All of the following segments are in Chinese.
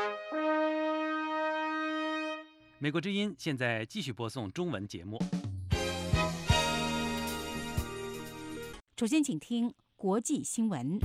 美国之音现在继续播送中文节目。 首先，请听国际新闻。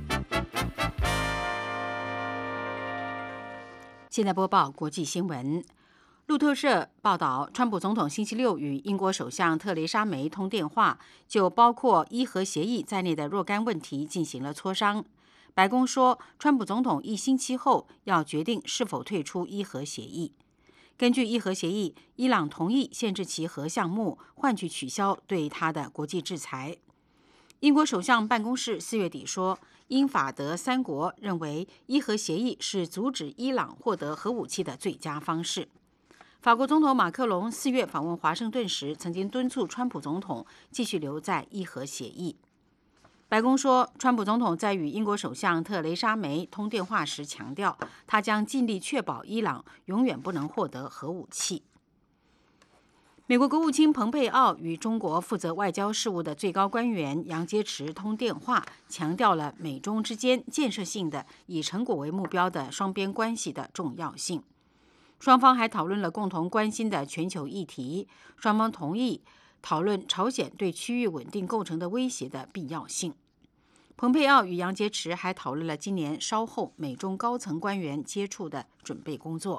现在播报国际新闻。路透社报道，川普总统星期六与英国首相特蕾莎梅通电话，就包括伊核协议在内的若干问题进行了磋商。白宫说，川普总统1星期后要决定是否退出伊核协议。根据伊核协议，伊朗同意限制其核项目，换取取消对他的国际制裁。英国首相办公室4月底说，英法德3国认为伊核协议是阻止伊朗获得核武器的最佳方式。法国总统马克龙4月访问华盛顿时，曾经敦促川普总统继续留在伊核协议。白宫说，川普总统在与英国首相特蕾莎梅通电话时强调，他将尽力确保伊朗永远不能获得核武器。美国国务卿蓬佩奥与中国负责外交事务的最高官员杨洁篪通电话，强调了美中之间建设性的以成果为目标的双边关系的重要性。双方还讨论了共同关心的全球议题，双方同意讨论朝鲜对区域稳定构成的威胁的必要性。蓬佩奥与杨洁篪还讨论了今年稍后美中高层官员接触的准备工作。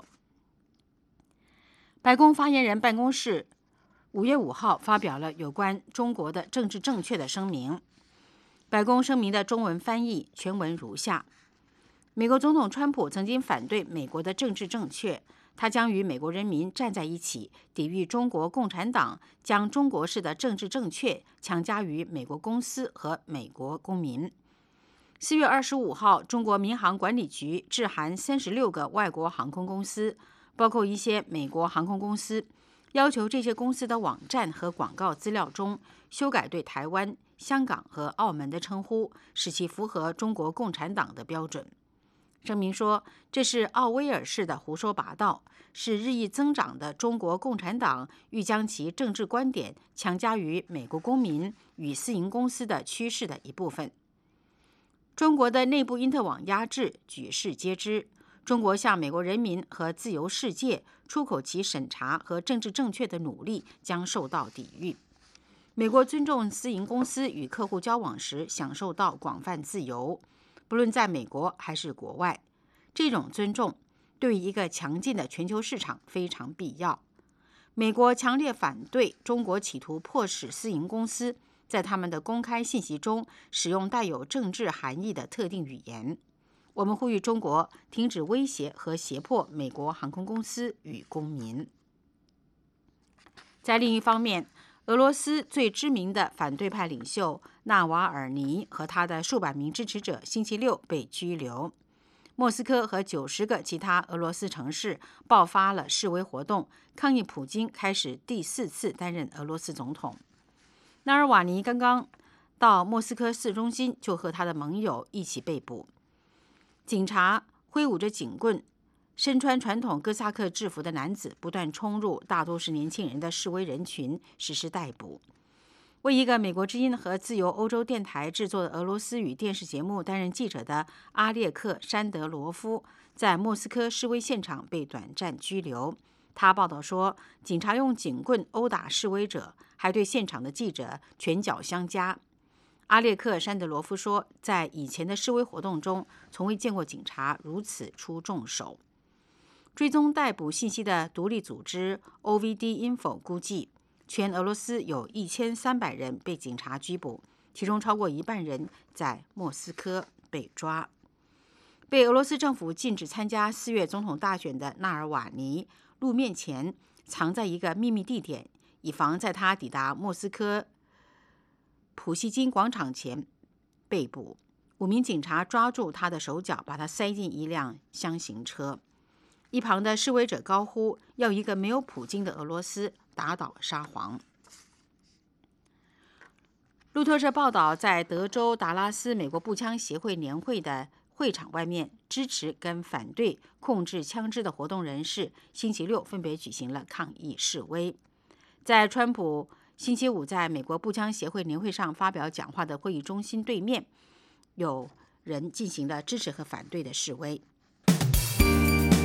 白宫发言人办公室5月5号发表了有关中国的政治正确的声明。白宫声明的中文翻译全文如下：美国总统川普曾经反对美国的政治正确，他将与美国人民站在一起，抵御中国共产党将中国式的政治正确强加于美国公司和美国公民。4月25号，中国民航管理局致函36个外国航空公司，包括一些美国航空公司，要求这些公司的网站和广告资料中修改对台湾、香港和澳门的称呼，使其符合中国共产党的标准。声明说，这是奥威尔式的胡说八道，是日益增长的中国共产党欲将其政治观点强加于美国公民与私营公司的趋势的一部分。中国的内部因特网压制举世皆知，中国向美国人民和自由世界出口其审查和政治正确的努力将受到抵御。美国尊重私营公司与客户交往时享受到广泛自由，不论在美国还是国外，这种尊重对于一个强劲的全球市场非常必要。美国强烈反对中国企图迫使私营公司在他们的公开信息中使用带有政治含义的特定语言。我们呼吁中国停止威胁和胁迫美国航空公司与公民。在另一方面，俄罗斯最知名的反对派领袖纳瓦尔尼和他的数百名支持者星期六被拘留。莫斯科和90个其他俄罗斯城市爆发了示威活动，抗议普京开始第4次担任俄罗斯总统。纳尔瓦尼刚刚到莫斯科市中心，就和他的盟友一起被捕。警察挥舞着警棍，身穿传统哥萨克制服的男子不断冲入大多是年轻人的示威人群，实施逮捕。为一个美国之音和自由欧洲电台制作的俄罗斯语电视节目担任记者的阿列克·山德罗夫，在莫斯科示威现场被短暂拘留。他报道说，警察用警棍殴打示威者，还对现场的记者拳脚相加。阿列克·山德罗夫说，在以前的示威活动中，从未见过警察如此出重手。追踪逮捕信息的独立组织 OVD-Info 估计，全俄罗斯有1300人被警察拘捕，其中超过一半人在莫斯科被抓。被俄罗斯政府禁止参加4月总统大选的纳尔瓦尼，露面前藏在一个秘密地点，以防在他抵达莫斯科普希金广场前被捕。5名警察抓住他的手脚，把他塞进一辆箱型车。一旁的示威者高呼要一个没有普京的俄罗斯打倒沙皇。路透社报道，在德州达拉斯美国步枪协会年会的会场外面，支持跟反对控制枪支的活动人士星期六分别举行了抗议示威。在川普星期五在美国步枪协会年会上发表讲话的会议中心对面，有人进行了支持和反对的示威。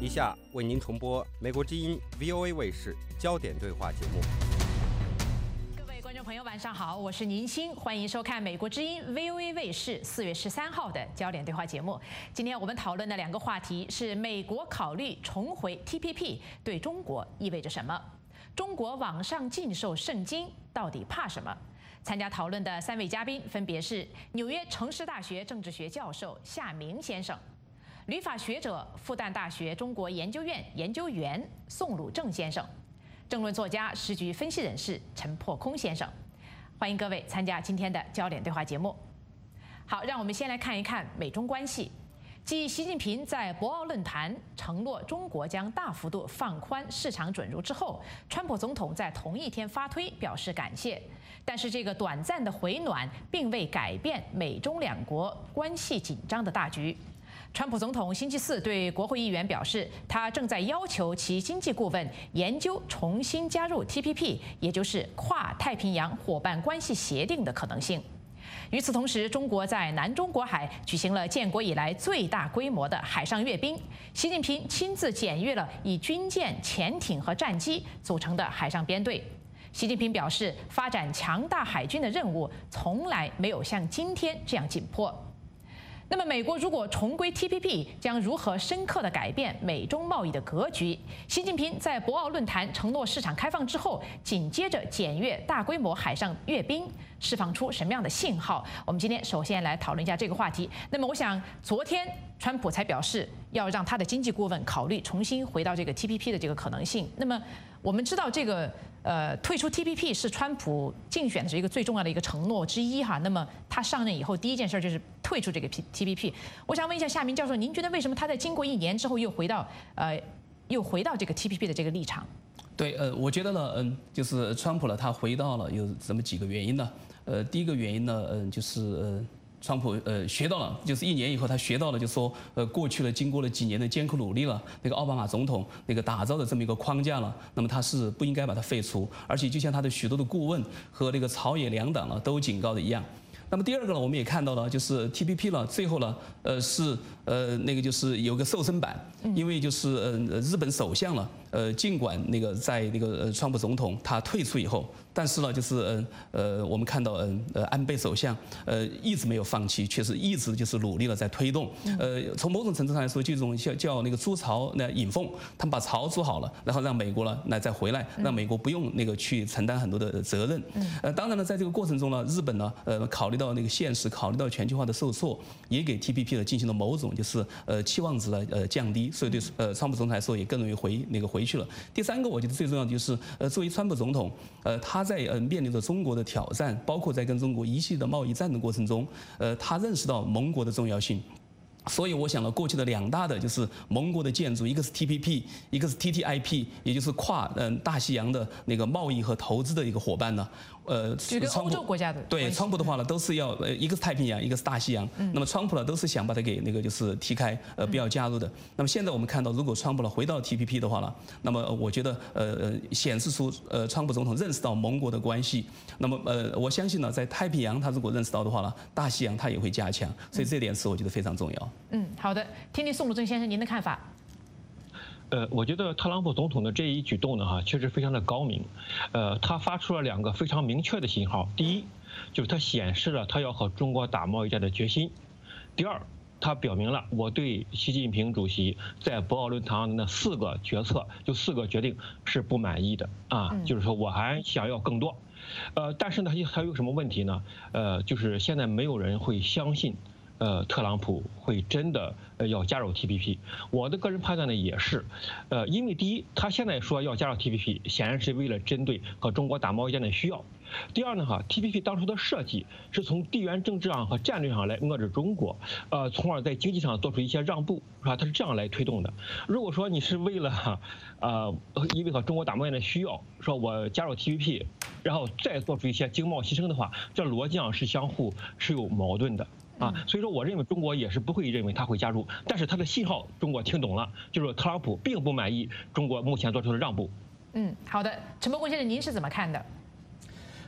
以下为您重播美国之音 VOA 卫视焦点对话节目。 各位观众朋友，晚上好，我是宁欣，欢迎收看美国之音 VOA 卫视4月13号的焦点对话节目。今天我们讨论的2个话题是：美国考虑重回 TPP 对中国意味着什么？中国网上禁售圣经到底怕什么？参加讨论的3位嘉宾分别是纽约城市大学政治学教授夏明先生、旅法学者、复旦大学中国研究院研究员宋鲁正先生、政论作家、时局分析人士陈破空先生。欢迎各位参加今天的焦点对话节目。好，让我们先来看一看美中关系。继习近平在博鳌论坛承诺中国将大幅度放宽市场准入之后，川普总统在同一天发推表示感谢。但是这个短暂的回暖并未改变美中2国关系紧张的大局。川普总统星期4对国会议员表示，他正在要求其经济顾问研究重新加入 TPP， 也就是跨太平洋伙伴关系协定的可能性。与此同时，中国在南中国海举行了建国以来最大规模的海上阅兵，习近平亲自检阅了以军舰、潜艇和战机组成的海上编队。习近平表示，发展强大海军的任务从来没有像今天这样紧迫。那么，美国如果重归 TPP， 将如何深刻地改变美中贸易的格局？习近平在博鳌论坛承诺市场开放之后，紧接着检阅大规模海上阅兵，释放出什么样的信号？我们今天首先来讨论一下这个话题。那么，我想昨天川普才表示要让他的经济顾问考虑重新回到这个 TPP 的这个可能性。那么，我们知道这个退出 TPP 是川普竞选的一个最重要的一个承诺之一哈。那么他上任以后第一件事就是退出这个 TPP。我想问一下夏明教授，您觉得为什么他在经过1年之后又回到这个 TPP 的这个立场？ 对，我觉得呢，就是川普呢，他回到了有这么几个原因呢。第一个原因呢，就是川普学到了，就是1年以后他学到了，就说过去了经过了几年的艰苦努力了，那个奥巴马总统那个打造的这么一个框架了，那么他是不应该把它废除，而且就像他的许多的顾问和那个朝野2党呢都警告的一样。那么第二个呢，我们也看到了，就是 TPP 呢，最后呢，是那个就是有个瘦身版，因为就是日本首相呢，尽管那个在那个川普总统他退出以后，但是呢，就是我们看到安倍首相一直没有放弃，确实一直就是努力的在推动。从某种程度上来说，就这种叫那个筑巢那引凤，他们把巢筑好了，然后让美国呢来再回来，让美国不用那个去承担很多的责任。当然呢，在这个过程中呢，日本呢考虑到那个现实，考虑到全球化的受挫，也给 TPP 呢进行了某种就是期望值的降低，所以对川普总统来说也更容易回去了。第3个，我觉得最重要的就是作为川普总统，他在面临着中国的挑战，包括在跟中国一系列的贸易战的过程中，他认识到盟国的重要性。所以我想了，过去的2大的就是盟国的建筑，一个是 TPP， 一个是 TTIP， 也就是跨大西洋的那个贸易和投资的一个伙伴呢。 这个欧洲国家的对川普的话呢，都是要一个是太平洋，一个是大西洋。那么川普呢，都是想把它给那个就是踢开，不要加入的。那么现在我们看到，如果川普呢回到 TPP 的话呢，那么我觉得显示出川普总统认识到盟国的关系。那么我相信呢，在太平洋他如果认识到的话呢，大西洋他也会加强。所以这点是我觉得非常重要。 好的，听听宋鲁正先生您的看法。 我觉得特朗普总统的这一举动呢，确实非常的高明。他发出了2个非常明确的信号。第一，就是他显示了他要和中国打贸易战的决心。第二，他表明了我对习近平主席在博鳌论坛上的那4个决策，就4个决定是不满意的啊，就是说我还想要更多。但是呢，还有什么问题呢？就是现在没有人会相信。特朗普会真的要加入 TPP， 我的个人判断呢也是，因为第一，他现在说要加入 TPP， 显然是为了针对和中国打贸易战的需要。第二呢，TPP 当初的设计是从地缘政治上和战略上来遏制中国，从而在经济上做出一些让步，是吧？它是这样来推动的。如果说你是为了因为和中国打贸易战的需要，说我加入 TPP， 然后再做出一些经贸牺牲的话，这逻辑上是是有矛盾的。所以说我认为中国也是不会认为他会加入，但是他的信号中国听懂了，就是特朗普并不满意中国目前做出的让步。 好的，陈伯公先生，您是怎么看的？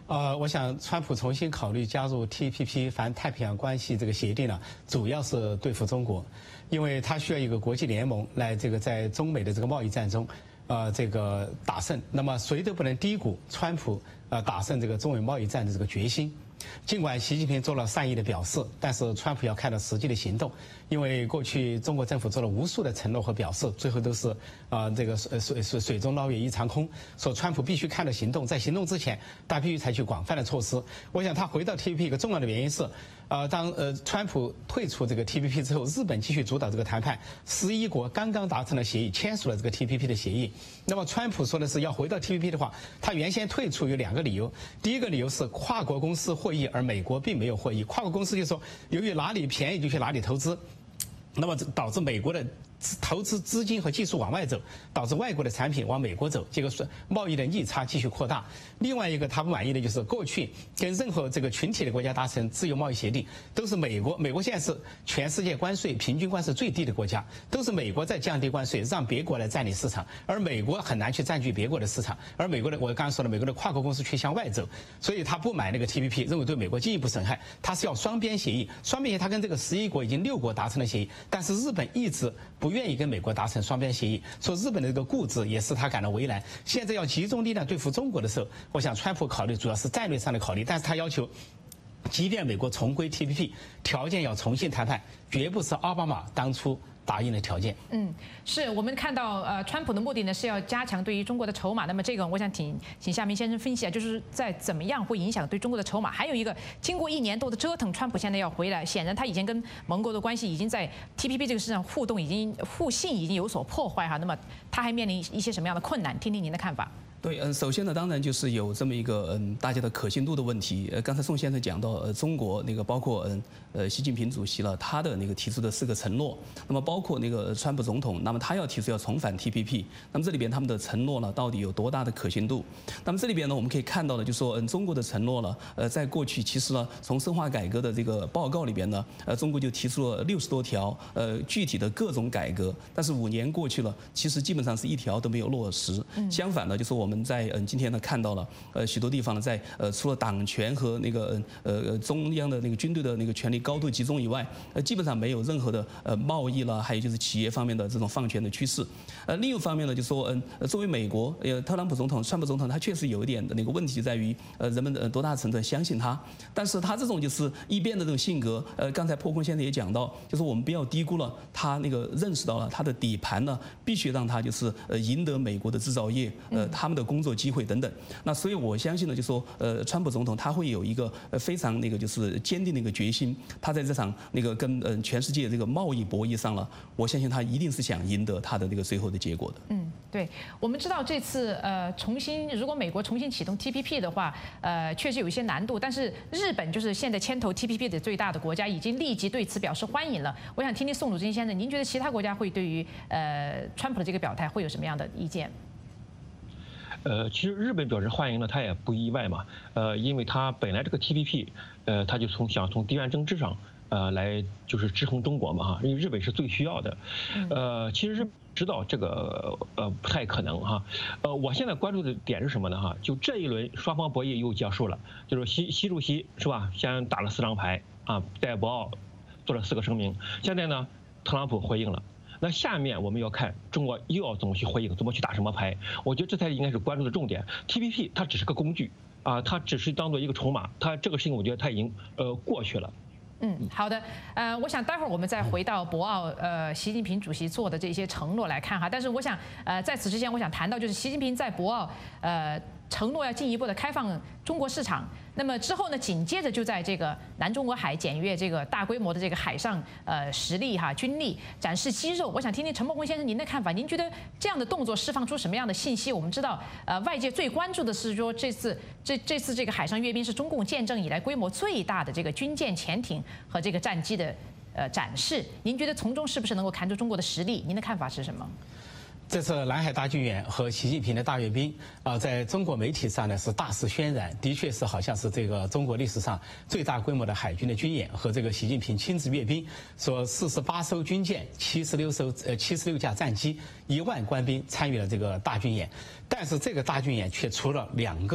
我想川普重新考虑加入 TPP 环太平洋关系这个协定呢，主要是对付中国，因为他需要一个国际联盟来这个在中美的这个贸易战中，这个打胜。那么谁都不能低估川普打胜这个中美贸易战的这个决心。尽管习近平做了善意的表示，但是川普要看到实际的行动，因为过去中国政府做了无数的承诺和表示，最后都是这个水中捞月一场空。说川普必须看到行动，在行动之前，他必须采取广泛的措施。我想他回到 TPP 一个重要的原因是，当川普退出这个 TPP 之后，日本继续主导这个谈判，11国刚刚达成了协议，签署了这个 TPP 的协议。那么川普说的是要回到 TPP 的话，他原先退出有2个理由，第一个理由是跨国公司获益，而美国并没有获益。跨国公司就说，由于哪里便宜就去哪里投资，那么导致美国的投资资金和技术往外走，导致外国的产品往美国走，结果是贸易的逆差继续扩大。另外一个他不满意的就是过去跟任何这个群体的国家达成自由贸易协定，都是美国现在是全世界关税平均关税最低的国家，都是美国在降低关税，让别国来占领市场，而美国很难去占据别国的市场，而美国的我刚刚说了，美国的跨国公司却向外走，所以他不买那个 TPP， 认为对美国进一步损害，他是要双边协议。双边协议他跟这个11国已经6国达成了协议，但是日本一直不愿意跟美国达成双边协议，说日本的这个固执也是他感到为难。现在要集中力量对付中国的时候，我想川普考虑主要是战略上的考虑，但是他要求，即便美国重归 TPP， 条件要重新谈判，绝不是奥巴马当初答应的条件。 是我们看到川普的目的呢是要加强对于中国的筹码。那么这个我想请夏明先生分析啊，就是在怎么样会影响对中国的筹码。还有一个，经过1年多的折腾，川普现在要回来，显然他以前跟盟国的关系已经在 TPP 这个市场互信已经有所破坏哈。那么他还面临一些什么样的困难？听听您的看法。 对，首先呢，当然就是有这么一个大家的可信度的问题。刚才宋先生讲到中国那个包括习近平主席了，他的那个提出的4个承诺，那么包括那个川普总统，那么他要提出要重返 TPP， 那么这里边他们的承诺呢，到底有多大的可信度？那么这里边呢，我们可以看到的，就是说中国的承诺呢，在过去其实呢，从深化改革的这个报告里边呢，中国就提出了60多条具体的各种改革，但是5年过去了，其实基本上是1条都没有落实。相反呢，就是我们在今天呢看到了许多地方呢，在除了党权和那个中央的那个军队的那个权力高度集中以外，基本上没有任何的贸易了，还有就是企业方面的这种放权的趋势。另一方面呢，就说作为美国特朗普总统、川普总统，他确实有一点的那个问题在于人们多大程度相信他，但是他这种就是一边的这种性格，刚才破空先生也讲到，就是我们不要低估了他那个认识到了他的底盘呢，必须让他就是赢得美国的制造业，他们的工作机会等等。那所以我相信呢，就说川普总统他会有一个非常那个就是坚定的一个决心，他在这场那个跟全世界这个贸易博弈上了，我相信他一定是想赢得他的那个最后的结果的。 对，我们知道这次如果美国重新启动 TPP 的话，确实有一些难度，但是日本就是现在牵头 TPP 的最大的国家，已经立即对此表示欢迎了。我想听听宋祖金先生，您觉得其他国家会对于川普的这个表态会有什么样的意见？ 其实日本表示欢迎呢，他也不意外嘛，因为他本来这个 TPP，他就想从地缘政治上，来就是制衡中国嘛哈，因为日本是最需要的，其实日本知道这个不太可能哈，我现在关注的点是什么呢哈？就这一轮双方博弈又结束了，就是习主席是吧，先打了4张牌啊，在博鳌做了4个声明，现在呢，特朗普回应了。那下面我们要看中国又要怎么去回应，怎么去打什么牌？我觉得这才应该是关注的重点。TPP 它只是个工具啊，它只是当做一个筹码，它这个事情我觉得它已经过去了。 好的，我想待会儿我们再回到博鳌，习近平主席做的这些承诺来看哈。但是我想，在此之前，我想谈到就是习近平在博鳌，承诺要进一步的开放中国市场。那么之后呢，紧接着就在这个南中国海检阅这个大规模的这个海上实力哈军力展示肌肉。我想听听陈伯宏先生您的看法，您觉得这样的动作释放出什么样的信息？我们知道，外界最关注的是说这次这个海上阅兵是中共建政以来规模最大的这个军舰、潜艇和这个战机的展示。您觉得从中是不是能够看出中国的实力？您的看法是什么？ 这次南海大军演和习近平的大阅兵在中国媒体上呢是大肆宣染，的确是好像是这个中国历史上最大规模的海军的军演和这个习近平亲自阅兵，说48艘军舰、76架战机、1万官兵参与了这个大军演，但是这个大军演却出了2个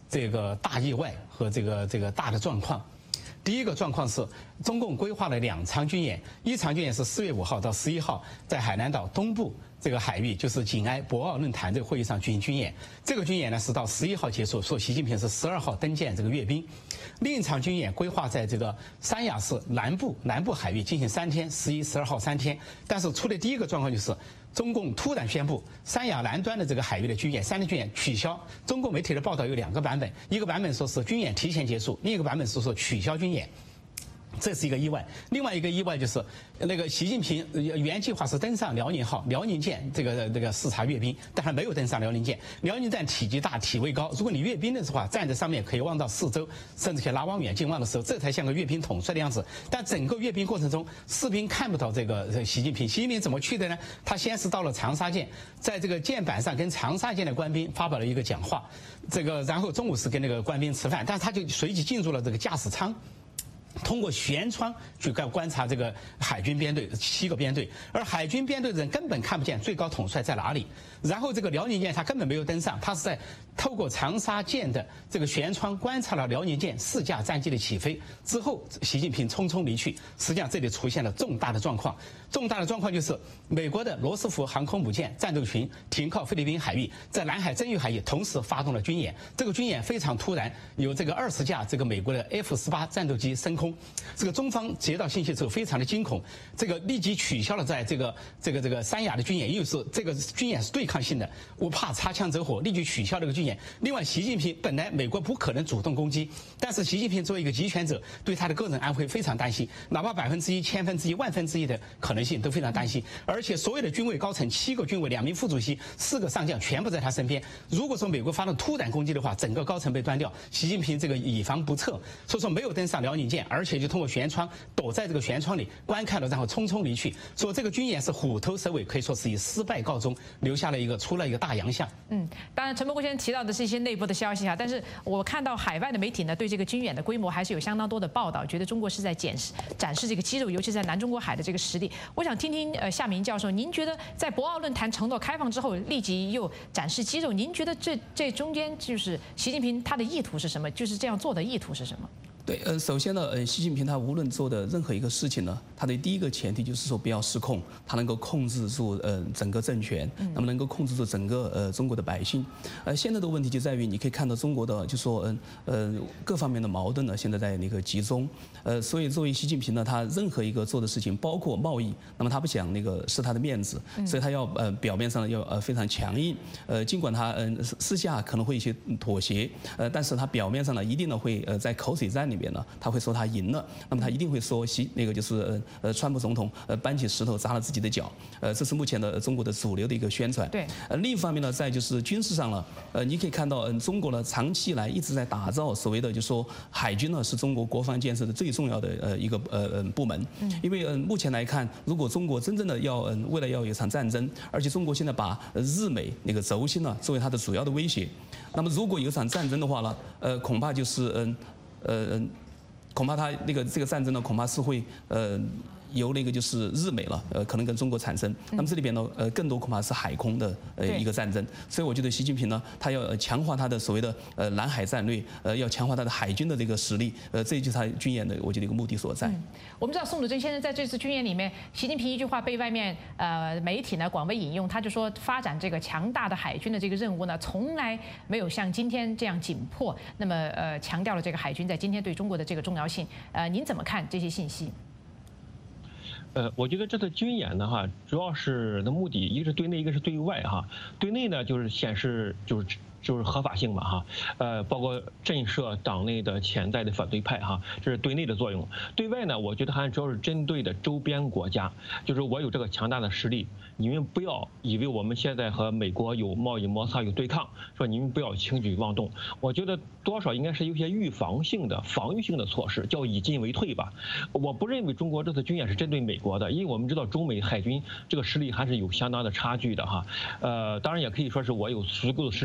这个大意外和这个大的状况。第一个状况是，中共规划了2场军演，一场军演是4月5号到11号在海南岛东部这个海域，就是紧挨博鳌论坛这个会议上举行军演。这个军演呢是到11号结束，说习近平是12号登舰这个阅兵。另一场军演规划在这个三亚市南部海域进行3天，11、12号3天。但是出的第一个状况就是，中共突然宣布三亚南端的这个海域的军演3天军演取消。中共媒体的报道有2个版本，一个版本说是军演提前结束，另一个版本是说取消军演。这是一个意外。另外一个意外就是，那个习近平原计划是登上辽宁号、辽宁舰这个视察阅兵，但他没有登上辽宁舰。辽宁舰体积大、体位高，如果你阅兵的话，站在上面可以望到四周，甚至可以拉望远镜望的时候，这才像个阅兵统帅的样子。但整个阅兵过程中，士兵看不到这个习近平。习近平怎么去的呢？他先是到了长沙舰，在这个舰板上跟长沙舰的官兵发表了一个讲话，然后中午是跟那个官兵吃饭，但是他就随即进入了这个驾驶舱。通过舷窗去观察这个海军编队7个编队，而海军编队的人根本看不见最高统帅在哪里。然后这个辽宁舰他根本没有登上，他是在透过长沙舰的这个舷窗观察了辽宁舰4架战机的起飞之后，习近平匆匆离去。实际上这里出现了重大的状况，重大的状况就是美国的罗斯福航空母舰战斗群停靠菲律宾海域，在南海争议海域同时发动了军演。这个军演非常突然，有这个20架这个美国的 F-18战斗机升空。这个中方接到信息之后非常的惊恐，这个立即取消了在这个三亚的军演，因为是这个军演是对抗性的，我怕擦枪走火，立即取消这个军演。另外，习近平本来美国不可能主动攻击，但是习近平作为一个集权者，对他的个人安危非常担心，哪怕1%、1/1000、1/1000的可能性都非常担心。而且所有的军委高层7个军委、2名副主席、4个上将全部在他身边。如果说美国发动突然攻击的话，整个高层被端掉，习近平这个以防不测，所以说没有登上辽宁舰，而且就通过舷窗躲在这个舷窗里观看了，然后匆匆离去。说这个军演是虎头蛇尾，可以说是以失败告终，出了一个大洋相。 当然陈伯国先生提到的是一些内部的消息啊，但是我看到海外的媒体呢对这个军演的规模还是有相当多的报道，觉得中国是在展示这个肌肉，尤其是在南中国海的这个实力。我想听听夏明教授，您觉得在博鳌论坛承诺开放之后，立即又展示肌肉，您觉得这中间就是习近平他的意图是什么？就是这样做的意图是什么？ 对，首先呢，习近平他无论做的任何一个事情呢，他的第一个前提就是说不要失控，他能够控制住整个政权，那么能够控制住整个中国的百姓。现在的问题就在于，你可以看到中国的就说各方面的矛盾呢，现在在那个集中。所以作为习近平呢，他任何一个做的事情，包括贸易，那么他不想那个失他的面子，所以他要表面上要非常强硬，尽管他私下可能会一些妥协，但是他表面上呢一定呢会在口水战里面呢，他会说他赢了，那么他一定会说就是川普总统搬起石头砸了自己的脚，这是目前的中国的主流的一个宣传。 对， 另一方面呢，在就是军事上了，你可以看到中国呢长期以来一直在打造所谓的就说海军呢是中国国防建设的最重要的一个部门，因为目前来看，如果中国真正的未来要有一场战争，而且中国现在把日美那个轴心呢作为它的主要的威胁，那么如果有一场战争的话呢，恐怕就是恐怕他这个战争呢，恐怕是会由那个就是日美了，可能跟中国产生。那么这里边呢，更多恐怕是海空的一个战争。所以我觉得习近平呢，他要强化他的所谓的南海战略，要强化他的海军的这个实力，这就是他军演的我觉得一个目的所在。 我们知道宋祖桢先生在这次军演里面，习近平一句话被外面媒体呢广为引用，他就说发展这个强大的海军的这个任务呢，从来没有像今天这样紧迫。那么强调了这个海军在今天对中国的这个重要性。您怎么看这些信息？ 我觉得这次军演呢，主要是的目的，一个是对内，一个是对外哈。对内呢，就是显示就是合法性嘛包括震慑党内的潜在的反对派这是对内的作用。对外呢，我觉得还主要是针对的周边国家，就是我有这个强大的实力，你们不要以为我们现在和美国有贸易摩擦有对抗，说你们不要轻举妄动。我觉得多少应该是有些预防性的、防御性的措施，叫以进为退吧。我不认为中国这次军演是针对美国的，因为我们知道中美海军这个实力还是有相当的差距的当然也可以说是我有足够的实力能够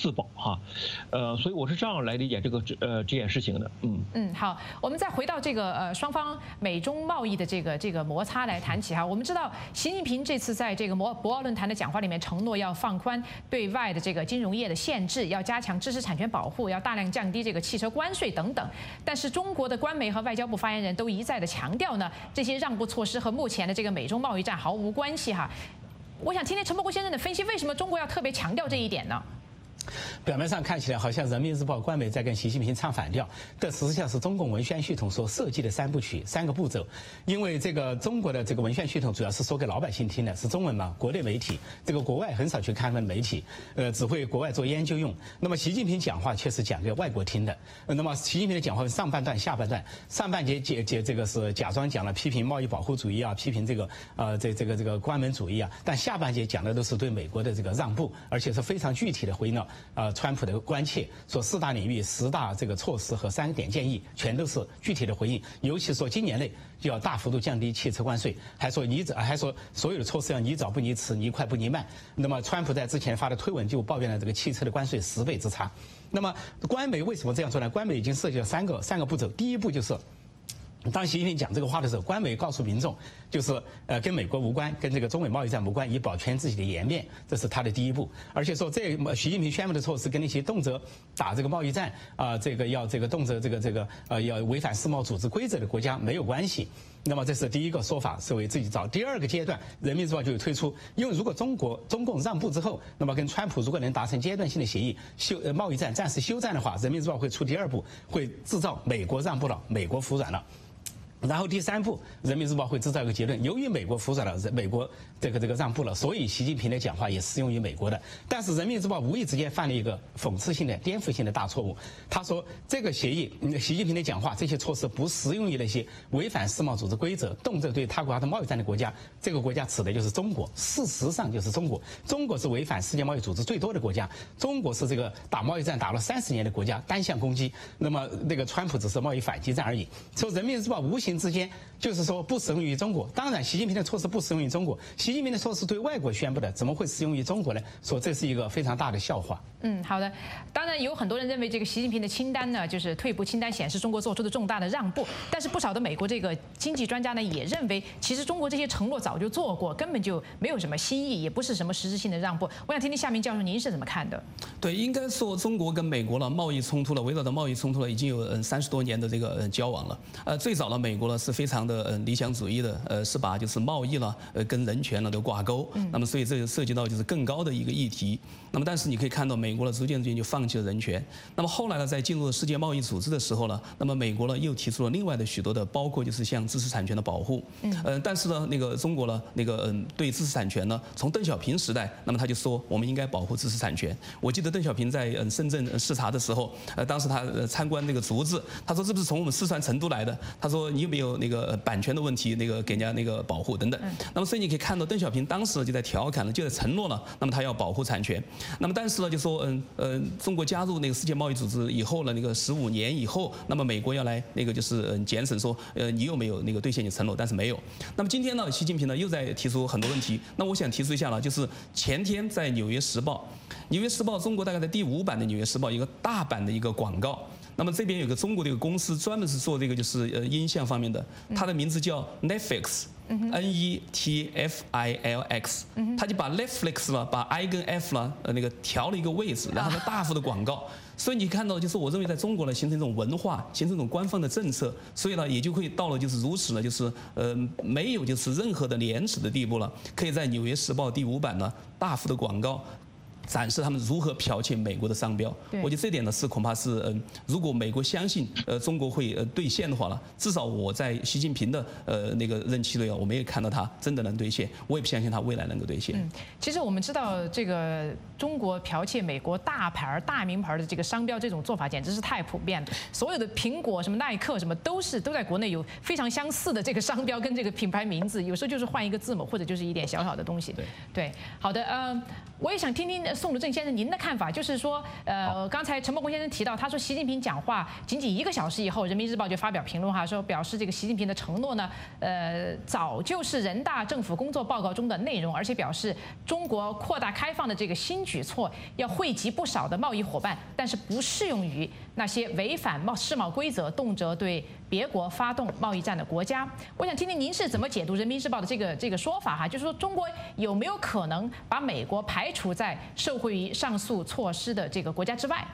自保哈，所以我是这样来理解这件事情的。 好，我们再回到这个双方美中贸易的这个摩擦来谈起哈。我们知道习近平这次在这个博鳌论坛的讲话里面承诺要放宽对外的这个金融业的限制，要加强知识产权保护，要大量降低这个汽车关税等等。但是中国的官媒和外交部发言人都一再的强调呢，这些让步措施和目前的这个美中贸易战毫无关系哈。我想听听陈伯国先生的分析，为什么中国要特别强调这一点呢？ 表面上看起来好像人民日报官媒在跟习近平唱反调，这实际上是中共文宣系统所设计的3部曲3个步骤。因为这个中国的这个文宣系统主要是说给老百姓听的，是中文嘛，国内媒体，这个国外很少去看的媒体，只会国外做研究用。那么习近平讲话却是讲给外国听的。那么习近平的讲话上半段、下半段，上半节这个是假装讲了批评贸易保护主义啊，批评这个关门主义啊，但下半节讲的都是对美国的这个让步，而且是非常具体的回应了川普的关切，说4大领域10大这个措施和3点建议，全都是具体的回应。尤其说今年内就要大幅度降低汽车关税，还说所有的措施要你早不你迟，你快不你慢。那么川普在之前发的推文就抱怨了这个汽车的关税10倍之差。那么官媒为什么这样做呢？官媒已经设计了三个步骤，第一步就是。当习近平讲这个话的时候，官媒告诉民众，就是跟美国无关，跟这个中美贸易战无关，以保全自己的颜面，这是他的第一步。而且说习近平宣布的措施跟那些动辄打这个贸易战动辄要违反世贸组织规则的国家没有关系。那么这是第一个说法，是为自己找。第二个阶段，人民日报就有推出，因为如果中共让步之后，那么跟川普如果能达成阶段性的协议，贸易战暂时休战的话，人民日报会出第二步，会制造美国让步了，美国服软了。然后第3步，人民日报会制造一个结论：由于美国服软了，美国这个让步了，所以习近平的讲话也适用于美国的。但是人民日报无意之间犯了一个讽刺性的、颠覆性的大错误。他说这个协议，习近平的讲话这些措施不适用于那些违反世贸组织规则、动辄对他国的贸易战的国家。这个国家指的就是中国，事实上就是中国。中国是违反世界贸易组织最多的国家，中国是这个打贸易战打了30年的国家，单向攻击。那么那个川普只是贸易反击战而已。所以人民日报无形之间就是说不适用于中国。当然，习近平的措施不适用于中国，习近平的措施对外国宣布的，怎么会适用于中国呢？说这是一个非常大的笑话。 好的。当然有很多人认为这个习近平的清单呢，就是退步清单，显示中国做出的重大的让步。但是不少的美国这个经济专家呢，也认为其实中国这些承诺早就做过，根本就没有什么新意，也不是什么实质性的让步。我想听听夏明教授您是怎么看的？ 对，应该说中国跟美国呢贸易冲突了，围绕着贸易冲突了已经有30多年的这个交往了。最早呢，美国呢是非常的理想主义的，是把就是贸易呢跟人权呢都挂钩。那么所以这个涉及到就是更高的一个议题。那么但是你可以看到，美国呢逐渐就放弃了人权。那么后来呢，在进入世界贸易组织的时候呢，那么美国呢又提出了另外的许多的，包括就是像知识产权的保护。但是呢，那个中国呢，对知识产权呢，从邓小平时代，那么他就说我们应该保护知识产权。我记得邓小平在深圳视察的时候，当时他参观那个竹子，他说这不是从我们四川成都来的，他说你有没有那个版权的问题，给人家那个保护等等。那么所以你可以看到，邓小平当时就在调侃了，就在承诺了，那么他要保护产权。那么但是呢，就说中国加入那个世界贸易组织以后呢，那个15年以后，那么美国要来就是检审说你有没有兑现你承诺，但是没有。那么今天呢，习近平呢又在提出很多问题。那我想提出一下呢，就是前天在《纽约时报》，《纽约时报》中国大概在第5版的《纽约时报》一个大版的一个广告。那么这边有个中国的一个公司，专门是做这个就是音像方面的，它的名字叫 Netflix。Netflix， 他就把 Netflix 了，把 I 跟 F 了，调了一个位置，然后呢大幅的广告。所以你看到，就是我认为在中国呢，形成一种文化，形成一种官方的政策，所以呢，也就会到了就是如此呢，就是没有就是任何的廉耻的地步了，可以在《纽约时报》第5版呢大幅的广告。展示他们如何剽窃美国的商标，我觉得这点呢是恐怕是如果美国相信中国会兑现的话呢，至少我在习近平的那个任期内我没有看到他真的能兑现，我也不相信他未来能够兑现。 其实我们知道这个中国剽窃美国大牌大名牌的这个商标，这种做法简直是太普遍了。所有的苹果什么耐克什么都在国内有非常相似的这个商标跟这个品牌名字，有时候就是换一个字母或者就是一点小小的东西。对，好的，我也想听听宋鲁正先生，您的看法就是说，刚才陈伯公先生提到，他说习近平讲话仅仅1个小时以后，《人民日报》就发表评论哈，说表示这个习近平的承诺呢，早就是人大政府工作报告中的内容，而且表示中国扩大开放的这个新举措要惠及不少的贸易伙伴，但是不适用于那些违反世贸规则、动辄对别国发动贸易战的国家。我想听听您是怎么解读《人民日报》的这个说法哈，就是说中国有没有可能把美国排除在受惠于上述措施的这个国家之外？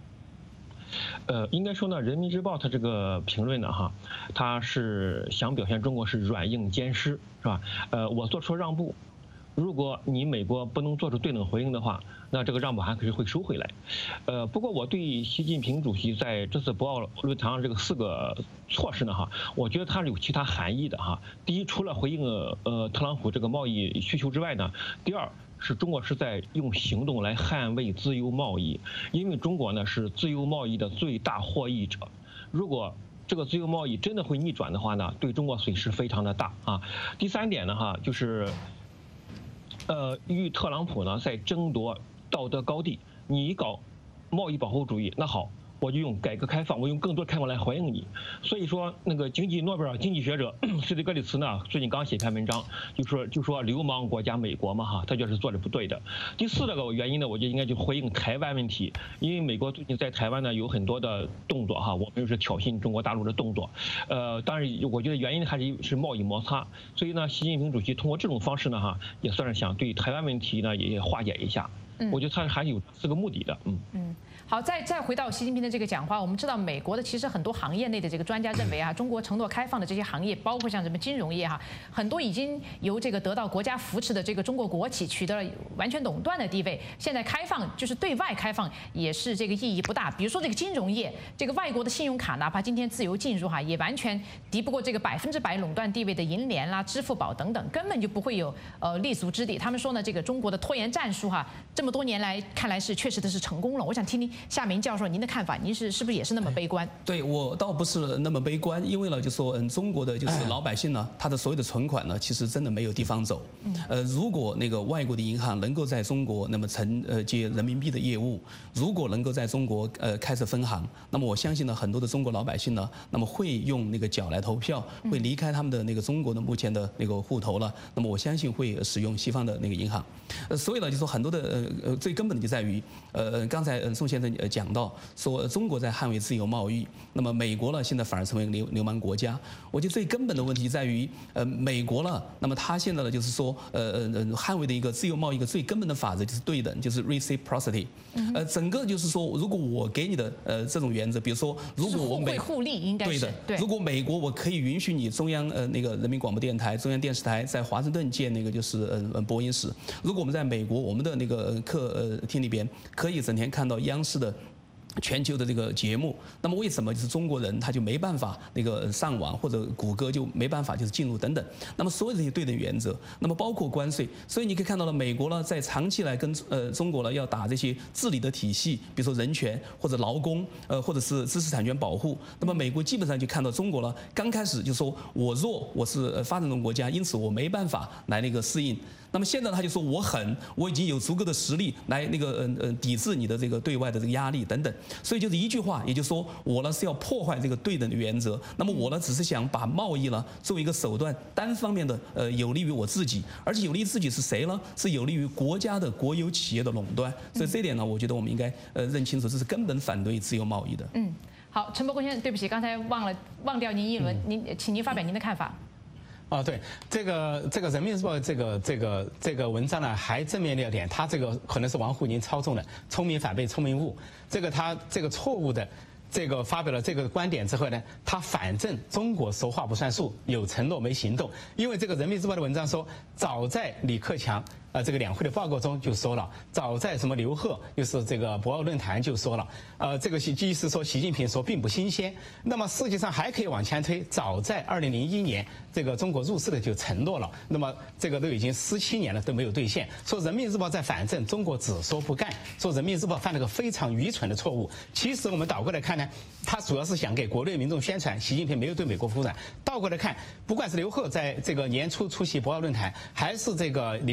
应该说呢，《人民日报》它这个评论呢，哈，它是想表现中国是软硬兼施，是吧？我做出让步，如果你美国不能做出对等回应的话，那这个让步还可是会收回来。不过我对习近平主席在这次博鳌论坛上这个4个措施呢，哈，我觉得它是有其他含义的哈。第一，除了回应特朗普这个贸易需求之外呢，第二是中国是在用行动来捍卫自由贸易，因为中国呢是自由贸易的最大获益者。如果这个自由贸易真的会逆转的话呢，对中国损失非常的大啊。第3点呢，哈，就是与特朗普呢在争夺道德高地，你搞贸易保护主义，那好，我就用改革开放，我用更多开放来回应你。所以说，那个诺贝尔经济学者斯蒂格里茨呢，最近刚写篇文章，就说流氓国家美国嘛哈，他就是做的不对的。第4个原因呢，我觉得应该就回应台湾问题，因为美国最近在台湾呢有很多的动作哈，我们就是挑衅中国大陆的动作。当然我觉得原因还是贸易摩擦，所以呢，习近平主席通过这种方式呢哈，也算是想对台湾问题呢也化解一下。我觉得他还是有4个目的的。 好，再回到习近平的这个讲话，我们知道美国的其实很多行业内的这个专家认为啊，中国承诺开放的这些行业，包括像什么金融业哈，很多已经由这个得到国家扶持的这个中国国企取得了完全垄断的地位，现在开放就是对外开放也是这个意义不大。比如说这个金融业，这个外国的信用卡哪怕今天自由进入哈，也完全敌不过这个100%垄断地位的银联啦、支付宝等等，根本就不会有立足之地。他们说呢，这个中国的拖延战术哈，这么多年来看来是确实的是成功了。我想听听夏明教授您的看法，您是不是也是那么悲观？ 对，我倒不是那么悲观，因为呢，就说中国的就是老百姓呢，他的所有的存款呢，其实真的没有地方走。如果那个外国的银行能够在中国那么承接人民币的业务，如果能够在中国开设分行，那么我相信呢，很多的中国老百姓呢，那么会用那个脚来投票，会离开他们的那个中国的目前的那个户头了。那么我相信会使用西方的那个银行。所以呢，就说很多的最根本的就在于刚才宋先生讲到说中国在捍卫自由贸易，那么美国呢现在反而成为流氓国家。我觉得最根本的问题在于美国了，那么他现在呢就是说捍卫的一个自由贸易的最根本的法则就是对等，就是 reciprocity。整个就是说，如果我给你的这种原则，比如说如果我互惠互利应该是对的，如果美国我可以允许你中央那个人民广播电台、中央电视台在华盛顿建那个就是播音室，如果我们在美国我们的那个客厅里边可以整天看到央视的全球的这个节目，那么为什么就是中国人他就没办法那个上网，或者谷歌就没办法就是进入等等？那么所有这些对等原则，那么包括关税，所以你可以看到了，美国呢在长期来跟中国呢要打这些治理的体系，比如说人权或者劳工或者是知识产权保护，那么美国基本上就看到中国呢刚开始就说我弱，我是发展中国家，因此我没办法来那个适应。那么现在他就说我狠，我已经有足够的实力来那个抵制你的这个对外的这个压力等等。所以就是一句话，也就是说我呢是要破坏这个对等的原则。那么我呢只是想把贸易呢作为一个手段，单方面的有利于我自己，而且有利于自己是谁呢？是有利于国家的国有企业的垄断。所以这一点呢，我觉得我们应该认清楚，这是根本反对自由贸易的。 好，陈伯公先生，对不起，刚才忘掉您一轮，请您发表您的看法。 对，这个人民日报这个文章呢，还正面了点，他这个可能是王沪宁操纵的，聪明反被聪明误。他这个错误的发表了这个观点之后呢，他反正中国说话不算数，有承诺没行动。因为这个人民日报的文章说，早在李克强这个两会的报告中就说了，早在什么刘鹤就是这个博鳌论坛就说了，这个意思说习近平说并不新鲜。那么实际上还可以往前推，早在2001年这个中国入世的就承诺了，那么这个都已经17年了都没有兑现。说人民日报在反正中国只说不干，说人民日报犯了个非常愚蠢的错误。其实我们倒过来看呢，他主要是想给国内民众宣传习近平没有对美国服软。倒过来看，不管是刘鹤在这个年初出席博鳌论坛，还是这个李克强3月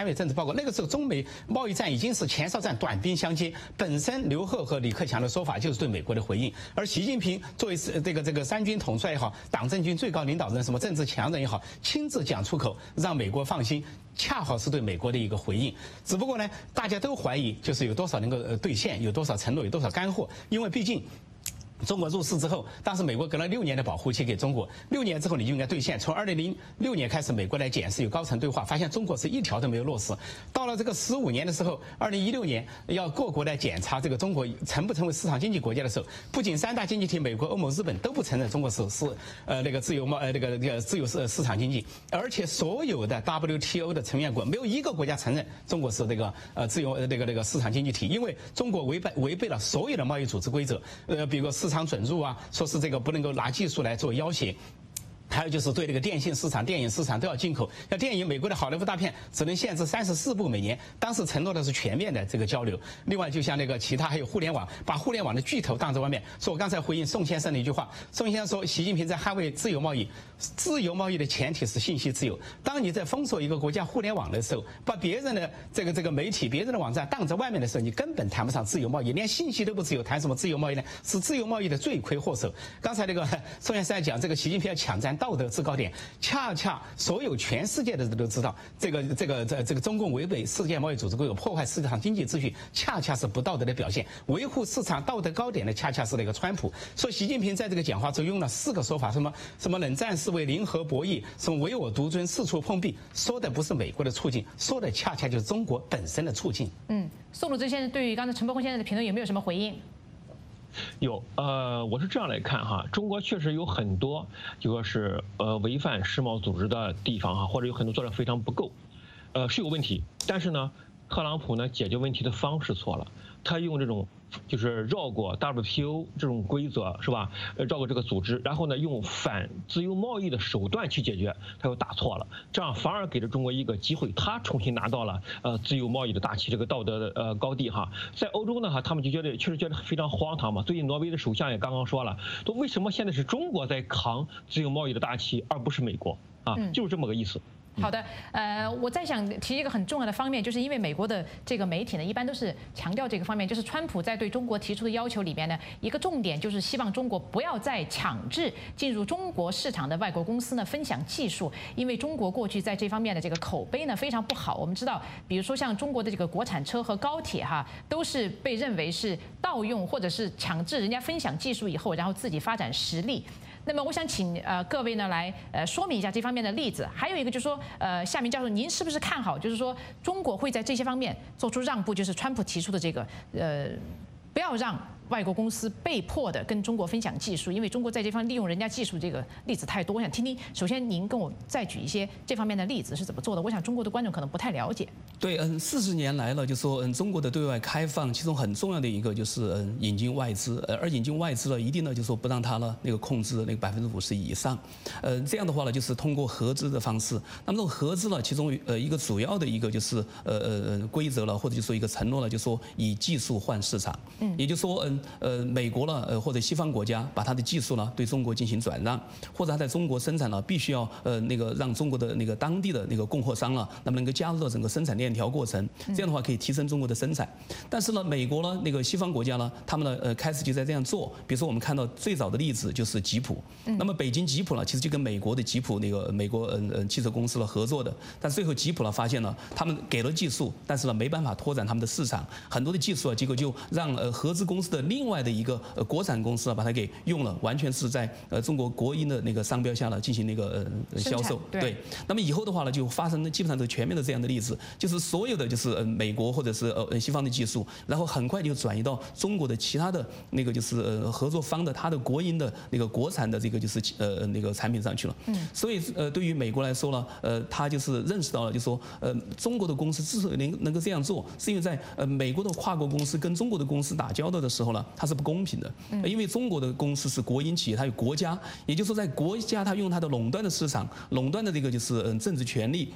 业政治报告，那个时候中美贸易战已经是前哨战，短兵相接。本身刘鹤和李克强的说法就是对美国的回应，而习近平作为这个三军统帅也好，党政军最高领导人，什么政治强人也好，亲自讲出口，让美国放心。恰好是对美国的一个回应，只不过呢，大家都怀疑就是有多少能够兑现，有多少承诺，有多少干货，因为毕竟。中国入世之后，当时美国给了6年的保护期给中国，6年之后你就应该兑现。从2006年开始，美国来检视，有高层对话，发现中国是一条都没有落实。到了这个15年的时候，2016年要各国来检查这个中国成不成为市场经济国家的时候，不仅3大经济体美国、欧盟、日本都不承认中国是那个自由市场经济，而且所有的 WTO 的成员国没有一个国家承认中国是这个自由市场经济体，因为中国违背了所有的贸易组织规则，比如市场准入啊，说是这个不能够拿技术来做要挟。还有就是对这个电信市场、电影市场都要进口。像电影，美国的好莱坞大片只能限制34部每年，当时承诺的是全面的这个交流。另外，就像那个其他还有互联网，把互联网的巨头挡在外面。说我刚才回应宋先生的一句话，宋先生说习近平在捍卫自由贸易，自由贸易的前提是信息自由。当你在封锁一个国家互联网的时候，把别人的这个媒体、别人的网站挡在外面的时候，你根本谈不上自由贸易，连信息都不自由，谈什么自由贸易呢？是自由贸易的罪魁祸首。刚才那个宋先生在讲这个习近平要抢占道德制高点，恰恰所有全世界的人都知道，这个中共违背世界贸易组织规则，破坏市场经济秩序，恰恰是不道德的表现。维护市场道德高点的，恰恰是那个川普。说习近平在这个讲话中用了4个说法，什么冷战思维、零和博弈，什么唯我独尊、四处碰壁，说的不是美国的处境，说的恰恰就是中国本身的处境。 宋鲁之先生对于刚才陈伯宏先生的评论有没有什么回应？ 有，我是这样来看哈，中国确实有很多就说是违反世贸组织的地方哈，或者有很多做得非常不够，是有问题。但是呢，特朗普呢解决问题的方式错了，他用这种就是绕过 WTO 这种规则是吧？绕过这个组织，然后呢用反自由贸易的手段去解决，他又打错了，这样反而给了中国一个机会，他重新拿到了自由贸易的大旗，这个道德的高地哈。在欧洲呢哈，他们就确实觉得非常荒唐嘛。最近挪威的首相也刚刚说了，说为什么现在是中国在扛自由贸易的大旗，而不是美国啊？就是这么个意思。 好的，我再想提一个很重要的方面，就是因为美国的这个媒体呢，一般都是强调这个方面，就是川普在对中国提出的要求里面呢，一个重点就是希望中国不要再强制进入中国市场的外国公司呢分享技术，因为中国过去在这方面的这个口碑呢非常不好。我们知道，比如说像中国的这个国产车和高铁哈，都是被认为是盗用或者是强制人家分享技术以后，然后自己发展实力。那么我想请各位呢来说明一下这方面的例子。还有一个就是说，夏明教授，您是不是看好，就是说中国会在这些方面做出让步？就是川普提出的这个不要让外国公司被迫的跟中国分享技术，因为中国在这方利用人家技术这个例子太多。我想听听，首先您跟我再举一些这方面的例子是怎么做的？我想中国的观众可能不太了解。 对，40年来了，就说中国的对外开放，其中很重要的一个就是引进外资，而引进外资呢，一定呢就说不让它呢那个控制那个50%以上，这样的话呢就是通过合资的方式。那么这种合资呢，其中一个主要的一个就是规则了，或者就说一个承诺了，就说以技术换市场，也就是说美国呢或者西方国家把它的技术呢对中国进行转让，或者它在中国生产呢必须要那个让中国的那个当地的那个供货商了，那么能够加入到整个生产链条过程，这样的话可以提升中国的生产。但是呢，美国呢那个西方国家呢，他们呢开始就在这样做。比如说我们看到最早的例子就是吉普，那么北京吉普呢其实就跟美国的吉普那个美国汽车公司了合作的，但最后吉普呢发现呢，他们给了技术，但是呢没办法拓展他们的市场，很多的技术啊，结果就让合资公司的另外的一个国产公司啊把它给用了，完全是在中国国营的那个商标下呢进行那个销售。对，那么以后的话呢就发生基本上都全面的这样的例子，就是所有的就是美国或者是西方的技术，然后很快就转移到中国的其他的那个就是合作方的它的国营的那个国产的这个就是那个产品上去了。所以对于美国来说呢，他就是认识到了，就说中国的公司之所以能够这样做，是因为在美国的跨国公司跟中国的公司打交道的时候呢，它是不公平的，因为中国的公司是国营企业，它有国家，也就是说在国家它用它的垄断的市场、垄断的这个就是政治权利。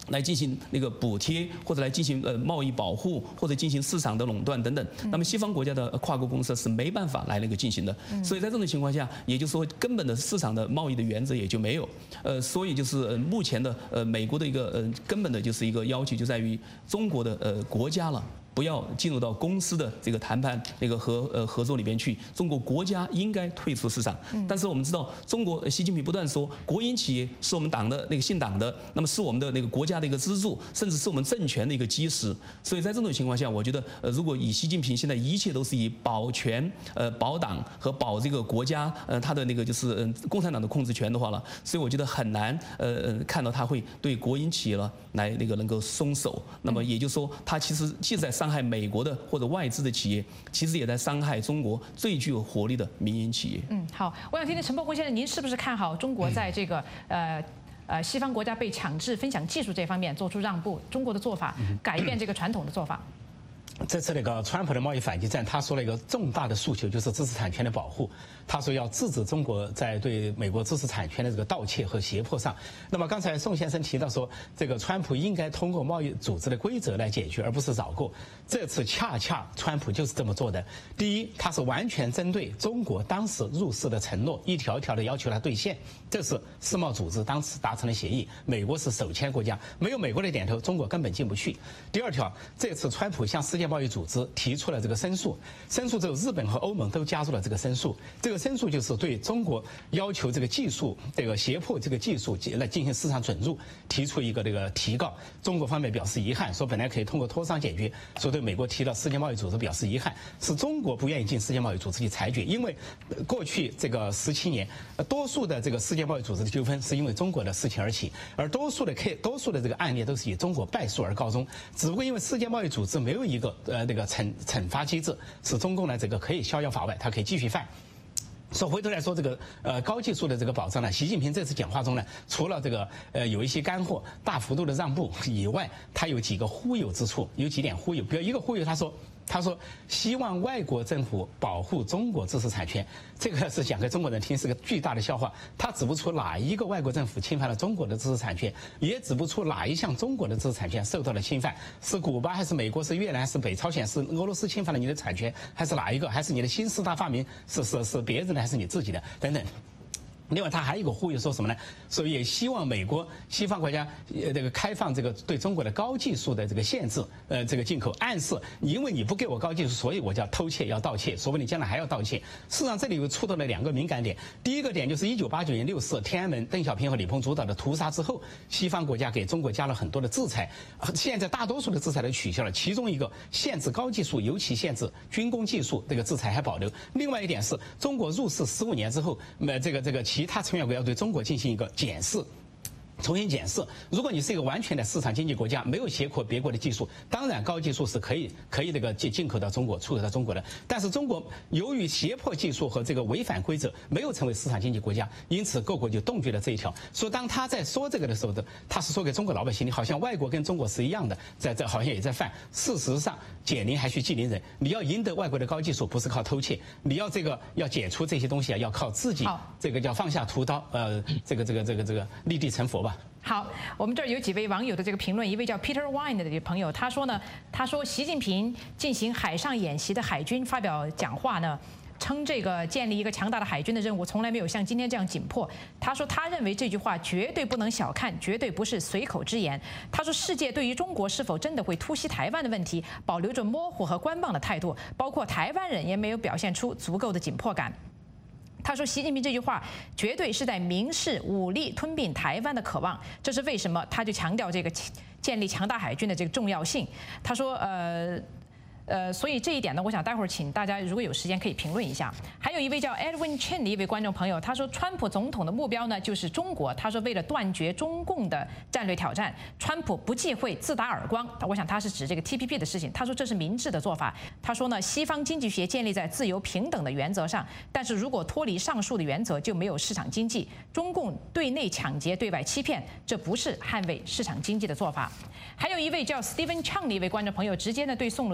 来进行那个补贴，或者来进行贸易保护，或者进行市场的垄断等等。那么西方国家的跨国公司是没办法来那个进行的。所以在这种情况下，也就是说根本的市场的贸易的原则也就没有。所以就是目前的美国的一个根本的就是一个要求就在于中国的国家了。不要进入到公司的这个谈判那个合作里边去，中国国家应该退出市场。但是我们知道，中国习近平不断说，国营企业是我们党的那个姓党的，那么是我们的那个国家的一个支柱，甚至是我们政权的一个基石。所以在这种情况下，我觉得如果以习近平现在一切都是以保权、保党和保这个国家他的那个就是共产党的控制权的话了，所以我觉得很难看到他会对国营企业了来那个能够松手。那么也就是说，他其实既在伤害美国的或者外资的企业，其实也在伤害中国最具有活力的民营企业。 好，我想听听陈伯宏先生，您是不是看好中国在这个西方国家被强制分享技术这方面做出让步？中国的做法改变这个传统的做法？ 这次那个川普的贸易反击战，他说了一个重大的诉求，就是知识产权的保护。他说要制止中国在对美国知识产权的这个盗窃和胁迫上。那么刚才宋先生提到说，这个川普应该通过贸易组织的规则来解决，而不是绕过。这次恰恰川普就是这么做的。第一，他是完全针对中国当时入世的承诺，一条一条的要求他兑现。这是世贸组织当时达成的协议，美国是首签国家，没有美国的点头，中国根本进不去。第二条，这次川普向世界贸易组织提出了这个申诉，申诉之后，日本和欧盟都加入了这个申诉。这个申诉就是对中国要求这个技术，这个胁迫这个技术来进行市场准入，提出一个这个提告。中国方面表示遗憾，说本来可以通过磋商解决，说对美国提到世界贸易组织表示遗憾，是中国不愿意进世界贸易组织去裁决，因为过去这个17年，多数的这个世界贸易组织的纠纷是因为中国的事情而起，而多数的这个案例都是以中国败诉而告终。只不过因为世界贸易组织没有一个那个惩罚机制，使中共呢这个可以逍遥法外，它可以继续犯。说回头来说这个高技术的这个保障呢，习近平这次讲话中呢，除了这个有一些干货、大幅度的让步以外，他有几个忽悠之处，有几点忽悠。比如一个忽悠，他说希望外国政府保护中国知识产权，这个是讲给中国人听，是个巨大的笑话。他指不出哪一个外国政府侵犯了中国的知识产权，也指不出哪一项中国的知识产权受到了侵犯，是古巴还是美国是越南还是北朝鲜是俄罗斯侵犯了你的产权，还是哪一个，还是你的新四大发明是别人的还是你自己的等等。另外，他还有一个呼吁，说什么呢？说也希望美国、西方国家这个开放这个对中国的高技术的这个限制，这个进口，暗示因为你不给我高技术，所以我就要偷窃、要盗窃，说不定将来还要盗窃。事实上，这里又触到了两个敏感点。第一个点就是1989年6四天安门邓小平和李鹏主导的屠杀之后，西方国家给中国加了很多的制裁，现在大多数的制裁都取消了，其中一个限制高技术，尤其限制军工技术，这个制裁还保留。另外一点是中国入世15年之后，这个其他成员国要对中国进行一个检视。重新检视，如果你是一个完全的市场经济国家，没有胁迫别国的技术，当然高技术是可以这个进口到中国、出口到中国的。但是中国由于胁迫技术和这个违反规则，没有成为市场经济国家，因此各国就杜绝了这一条。所以当他在说这个的时候，他是说给中国老百姓，你好像外国跟中国是一样的，在这好像也在犯。事实上，解铃还须系铃人，你要赢得外国的高技术，不是靠偷窃，你要要解除这些东西啊，要靠自己，这个叫放下屠刀，这个立地成佛吧。 好，我们这儿有几位网友的这个评论，一位叫 Peter Wine 的这个朋友，他说习近平进行海上演习的海军发表讲话呢，称这个建立一个强大的海军的任务从来没有像今天这样紧迫。他说他认为这句话绝对不能小看，绝对不是随口之言。他说世界对于中国是否真的会突袭台湾的问题保留着模糊和观望的态度，包括台湾人也没有表现出足够的紧迫感。他说习近平这句话绝对是在明示武力吞并台湾的渴望，这是为什么他就强调这个建立强大海军的这个重要性。他说所以这一点呢，我想待会儿请大家如果有时间可以评论一下。还有一位叫 Edwin Chen 的一位观众朋友，他说川普总统的目标呢就是中国。他说为了断绝中共的战略挑战，川普不忌讳自打耳光。我想他是指这个 TPP 的事情。他说这是明智的做法。他说呢，西方经济学建立在自由平等的原则上，但是如果脱离上述的原则，就没有市场经济。中共对内抢劫，对外欺骗，这不是捍卫市场经济的做法。还有一位叫 Stephen Chang 的一位观众朋友，直接呢对宋鲁正先生的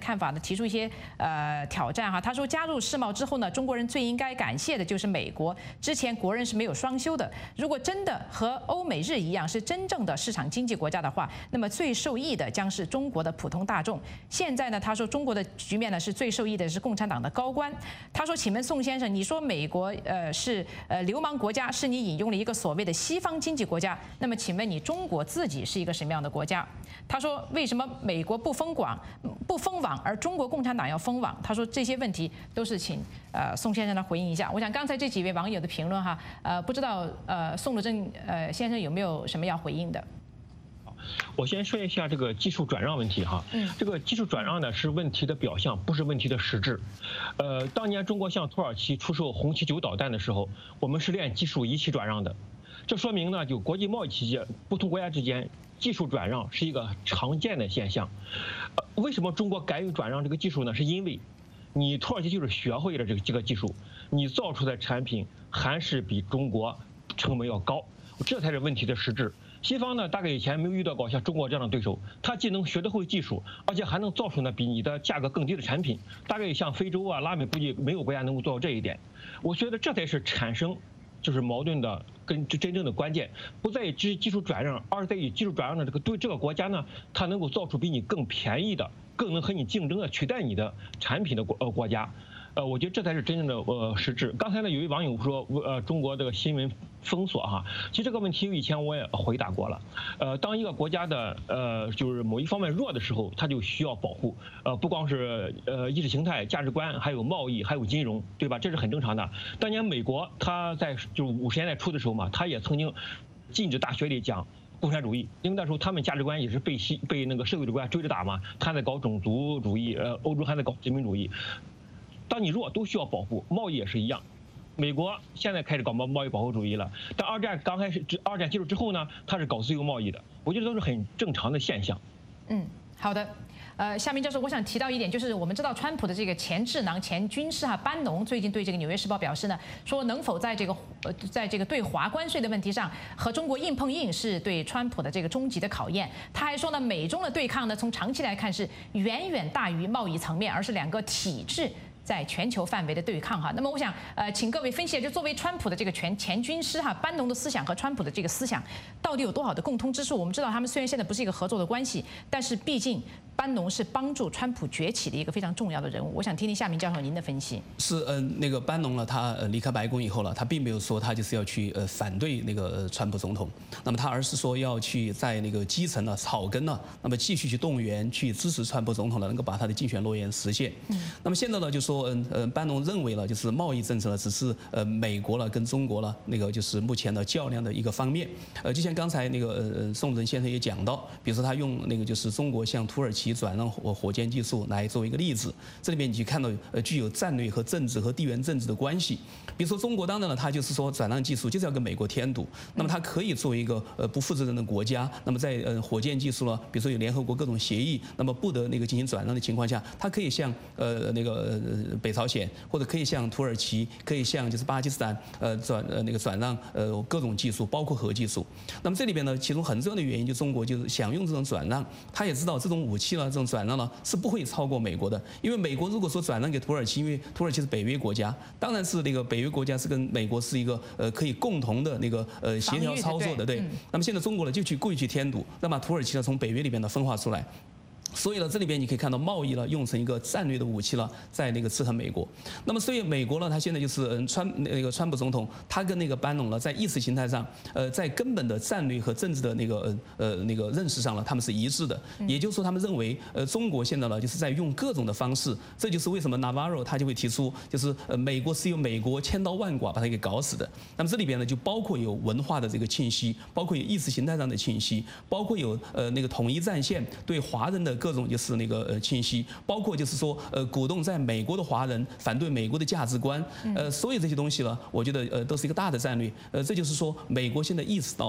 看法呢，提出一些挑战哈。他说，加入世贸之后呢，中国人最应该感谢的就是美国。之前国人是没有双休的。如果真的和欧美日一样是真正的市场经济国家的话，那么最受益的将是中国的普通大众。现在呢，他说中国的局面呢是最受益的是共产党的高官。他说，请问宋先生，你说美国是流氓国家，是你引用了一个所谓的西方经济国家，那么请问你中国自己是一个什么样的国家？他说，为什么美国不封网，而中国共产党要封网？他说这些问题都是请宋先生来回应一下。我想刚才这几位网友的评论哈，不知道宋鲁正先生有没有什么要回应的？ 我先说一下这个技术转让问题哈。这个技术转让呢是问题的表象，不是问题的实质。当年中国向土耳其出售红旗9导弹的时候，我们是练技术一起转让的。这说明呢，就国际贸易期间，不同国家之间技术转让是一个常见的现象。为什么中国敢于转让这个技术呢？是因为你土耳其就是学会了这个技术，你造出的产品还是比中国成本要高，这才是问题的实质。西方呢，大概以前没有遇到过像中国这样的对手，他既能学得会技术，而且还能造出呢比你的价格更低的产品。大概像非洲啊、拉美，估计没有国家能够做到这一点。我觉得这才是产生就是矛盾的跟真正的关键，不在于技术转让，而在于技术转让的对这个国家呢，它能够造出比你更便宜的、更能和你竞争的、取代你的产品的国家。我觉得这才是真正的实质。刚才呢，有一网友说中国这个新闻封锁哈，其实这个问题以前我也回答过了。当一个国家的就是某一方面弱的时候，它就需要保护。不光是意识形态、价值观，还有贸易，还有金融，对吧？这是很正常的。当年美国它在就是50年代初的时候嘛，它也曾经禁止大学里讲共产主义，因为那时候他们价值观也是被那个社会主义国家追着打嘛，他在搞种族主义，欧洲还在搞殖民主义。当你弱都需要保护，贸易也是一样。美国现在开始搞贸易保护主义了，但二战结束之后呢，它是搞自由贸易的。我觉得都是很正常的现象。 好的。夏明教授，我想提到一点，就是我们知道川普的这个前智囊、前军师班农最近对这个《纽约时报》表示呢，说能否在这个对华关税的问题上和中国硬碰硬，是对川普的这个终极的考验。他还说呢，美中的对抗呢，从长期来看是远远大于贸易层面，而是两个体制在全球范围的对抗哈。那么我想请各位分析，就作为川普的这个前军师班农的思想和川普的这个思想到底有多少的共通之处？我们知道他们虽然现在不是一个合作的关系，但是毕竟班农是帮助川普崛起的一个非常重要的人物。我想听听夏明教授您的分析。 是那个班农呢，他离开白宫以后了，他并没有说他就是要去反对那个川普总统，那么他而是说要去在那个基层呢、草根呢，那么继续去动员、去支持川普总统呢，能够把他的竞选诺言实现。那么现在呢，就说班农认为了，就是贸易政策呢，只是美国了跟中国了那个就是目前的较量的一个方面。就像刚才那个宋仁先生也讲到，比如说他用那个就是中国向土耳其转让火箭技术来作为一个例子，这里面你去看到具有战略和政治和地缘政治的关系。比如说中国当然了，它就是说转让技术就是要跟美国添堵，那么它可以作为一个不负责任的国家，那么在火箭技术了，比如说有联合国各种协议，那么不得那个进行转让的情况下，它可以向那个北朝鲜，或者可以向土耳其，可以向就是巴基斯坦转让各种技术，包括核技术。那么这里边呢，其中很重要的原因就中国就是想用这种转让，他也知道这种武器呢，这种转让呢是不会超过美国的，因为美国如果说转让给土耳其，因为土耳其是北约国家，当然是那个北约国家是跟美国是一个可以共同的那个协调操作的，对。那么现在中国呢就故意去添堵，那么把土耳其呢从北约里边呢分化出来。所以呢，这里边你可以看到贸易呢用成一个战略的武器了，在那个制衡美国。那么所以美国呢，他现在就是川普总统，他跟那个班农呢，在意识形态上，在根本的战略和政治的那个认识上呢，他们是一致的。也就是说，他们认为中国现在呢就是在用各种的方式，这就是为什么 Navarro 他就会提出，就是美国是由美国千刀万剐把它给搞死的。那么这里边呢就包括有文化的这个侵袭，包括有意识形态上的侵袭，包括有那个统一战线对华人的各种就是那个侵袭，包括就是说鼓动在美国的华人反对美国的价值观，所有这些东西呢，我觉得都是一个大的战略。这就是说美国现在意识到了，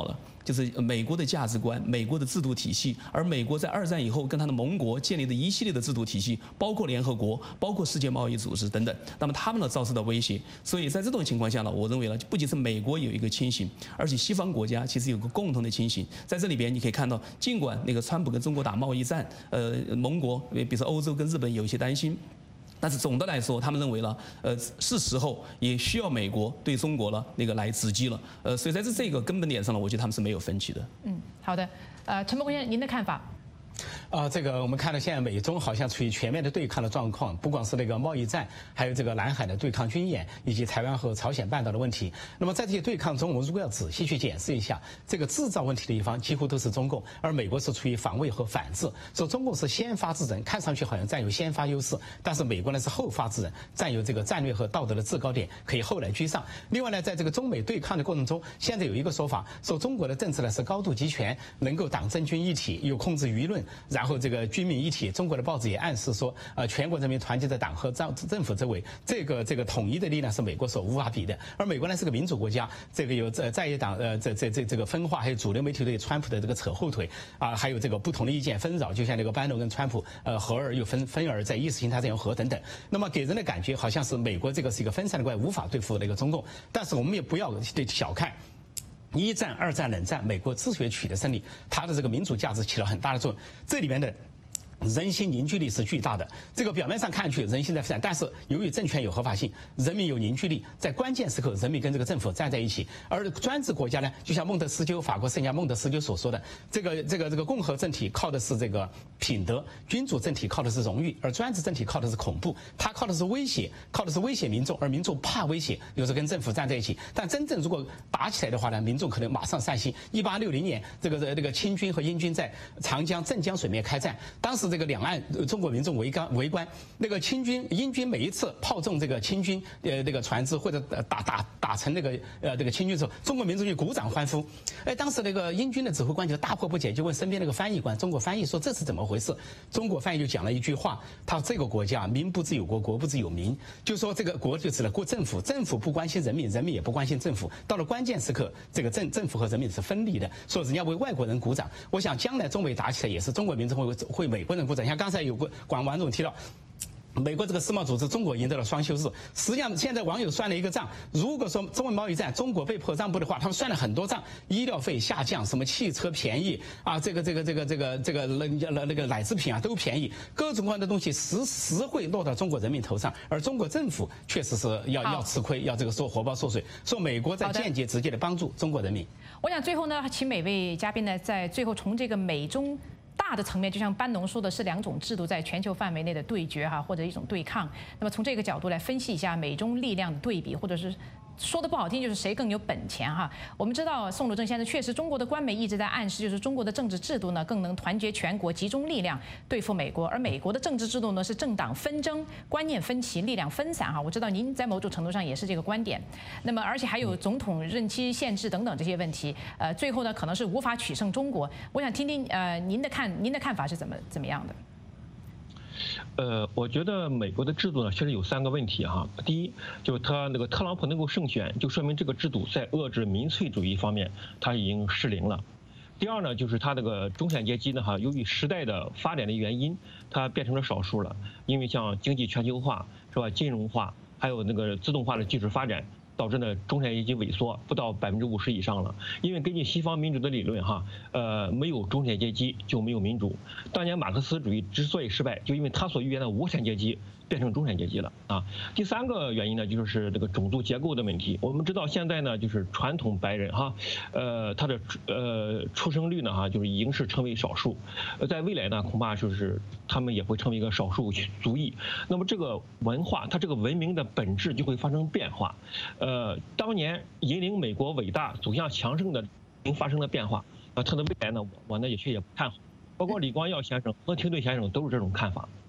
就是美国的价值观、美国的制度体系，而美国在2战以后跟他的盟国建立的一系列的制度体系，包括联合国、包括世界贸易组织等等，那么他们呢遭受到威胁。所以在这种情况下呢，我认为呢，不仅是美国有一个清醒，而且西方国家其实有个共同的清醒。在这里边你可以看到，尽管那个川普跟中国打贸易战，盟国比如说欧洲跟日本有一些担心。但是总的来说，他们认为呢，是时候也需要美国对中国呢来直击了，所以在这个根本点上呢，我觉得他们是没有分歧的。 好的，陈伯公先生，您的看法？ 这个我们看到现在美中好像处于全面的对抗的状况，不光是那个贸易战，还有这个南海的对抗军演，以及台湾和朝鲜半岛的问题。那么在这些对抗中，我们如果要仔细去检视一下，这个制造问题的一方几乎都是中共，而美国是处于防卫和反制。说中共是先发制人，看上去好像占有先发优势，但是美国呢是后发制人，占有这个战略和道德的制高点，可以后来居上。另外呢，在这个中美对抗的过程中，现在有一个说法，说中国的政治呢是高度集权，能够党政军一体，有控制舆论，然后这个军民一体。中国的报纸也暗示说，全国人民团结在党和政府周围，这个统一的力量是美国所无法比的。而美国呢是个民主国家，这个有在野党这个分化，还有主流媒体对川普的这个扯后腿啊，还有这个不同的意见纷扰，就像那个班农跟川普合而又分而在意识形态上又合等等。那么给人的感觉好像是美国这个是一个分散的怪，无法对付那个中共。但是我们也不要小看。1战、2战、冷战，美国之所以取得胜利，它的这个民主价值起了很大的作用。这里面的人心凝聚力是巨大的。这个表面上看去人心在分散，但是由于政权有合法性，人民有凝聚力，在关键时刻人民跟这个政府站在一起。而专制国家呢，就像法国圣家孟德斯鸠所说的，这个共和政体靠的是这个品德，君主政体靠的是荣誉，而专制政体靠的是恐怖，它靠的是威胁，民众，而民众怕威胁，有时候跟政府站在一起。但真正如果打起来的话呢，民众可能马上散心。1860年，这个清军和英军在长江、镇江水面开战，当时这个两岸中国民众围观，那个英军每一次炮中这个清军那个船只或者打成那个清军之后，中国民众就鼓掌欢呼。当时那个英军的指挥官就大惑不解，就问身边那个翻译官，中国翻译说这是怎么回事？中国翻译就讲了一句话，他说这个国家民不知有国，国不知有民，就说这个国就指了政府，政府不关心人民，人民也不关心政府，到了关键时刻，这个政府和人民是分离的，说人家为外国人鼓掌。我想将来中美打起来也是中国民众会美国人鼓掌。像刚才有个网友提到，美国这个世贸组织，中国赢得了双休日。实际上，现在网友算了一个账，如果说中美贸易战中国被迫让步的话，他们算了很多账，医疗费下降，什么汽车便宜啊，这个那个奶制品啊都便宜，各种各样的东西实会落到中国人民头上，而中国政府确实是要吃亏，要这个说活包缩水，说美国在间接直接的帮助中国人民。 我想最后呢，请每位嘉宾呢，在最后从这个美中大的层面，就像班农说的是2种制度在全球范围内的对决或者一种对抗。那么从这个角度来分析一下美中力量的对比，或者是说的不好听，就是谁更有本钱我们知道宋鲁正先生确实，中国的官媒一直在暗示，就是中国的政治制度呢更能团结全国，集中力量对付美国，而美国的政治制度呢是政党纷争、观念分歧、力量分散我知道您在某种程度上也是这个观点。那么而且还有总统任期限制等等这些问题，最后呢可能是无法取胜中国。我想听听您的看法是怎么样的？ 我觉得美国的制度呢，确实有3个问题第一，就是他那个特朗普能够胜选，就说明这个制度在遏制民粹主义方面，他已经失灵了。第二呢，就是他这个中产阶级呢由于时代的发展的原因，它变成了少数了。因为像经济全球化是吧，金融化，还有那个自动化的技术发展，导致呢中产阶级萎缩不到50%以上了。因为根据西方民主的理论没有中产阶级就没有民主。当年马克思主义之所以失败，就因为他所预言的无产阶级变成中产阶级了第3个原因呢，就是这个种族结构的问题。我们知道现在呢，就是传统白人他的出生率呢就是已经是成为少数，在未来呢恐怕就是他们也会成为一个少数族裔。那么这个文化，它这个文明的本质就会发生变化。当年引领美国伟大走向强盛的已经发生了变化它的未来呢，我呢也不看好。包括李光耀先生和廷顿先生都是这种看法。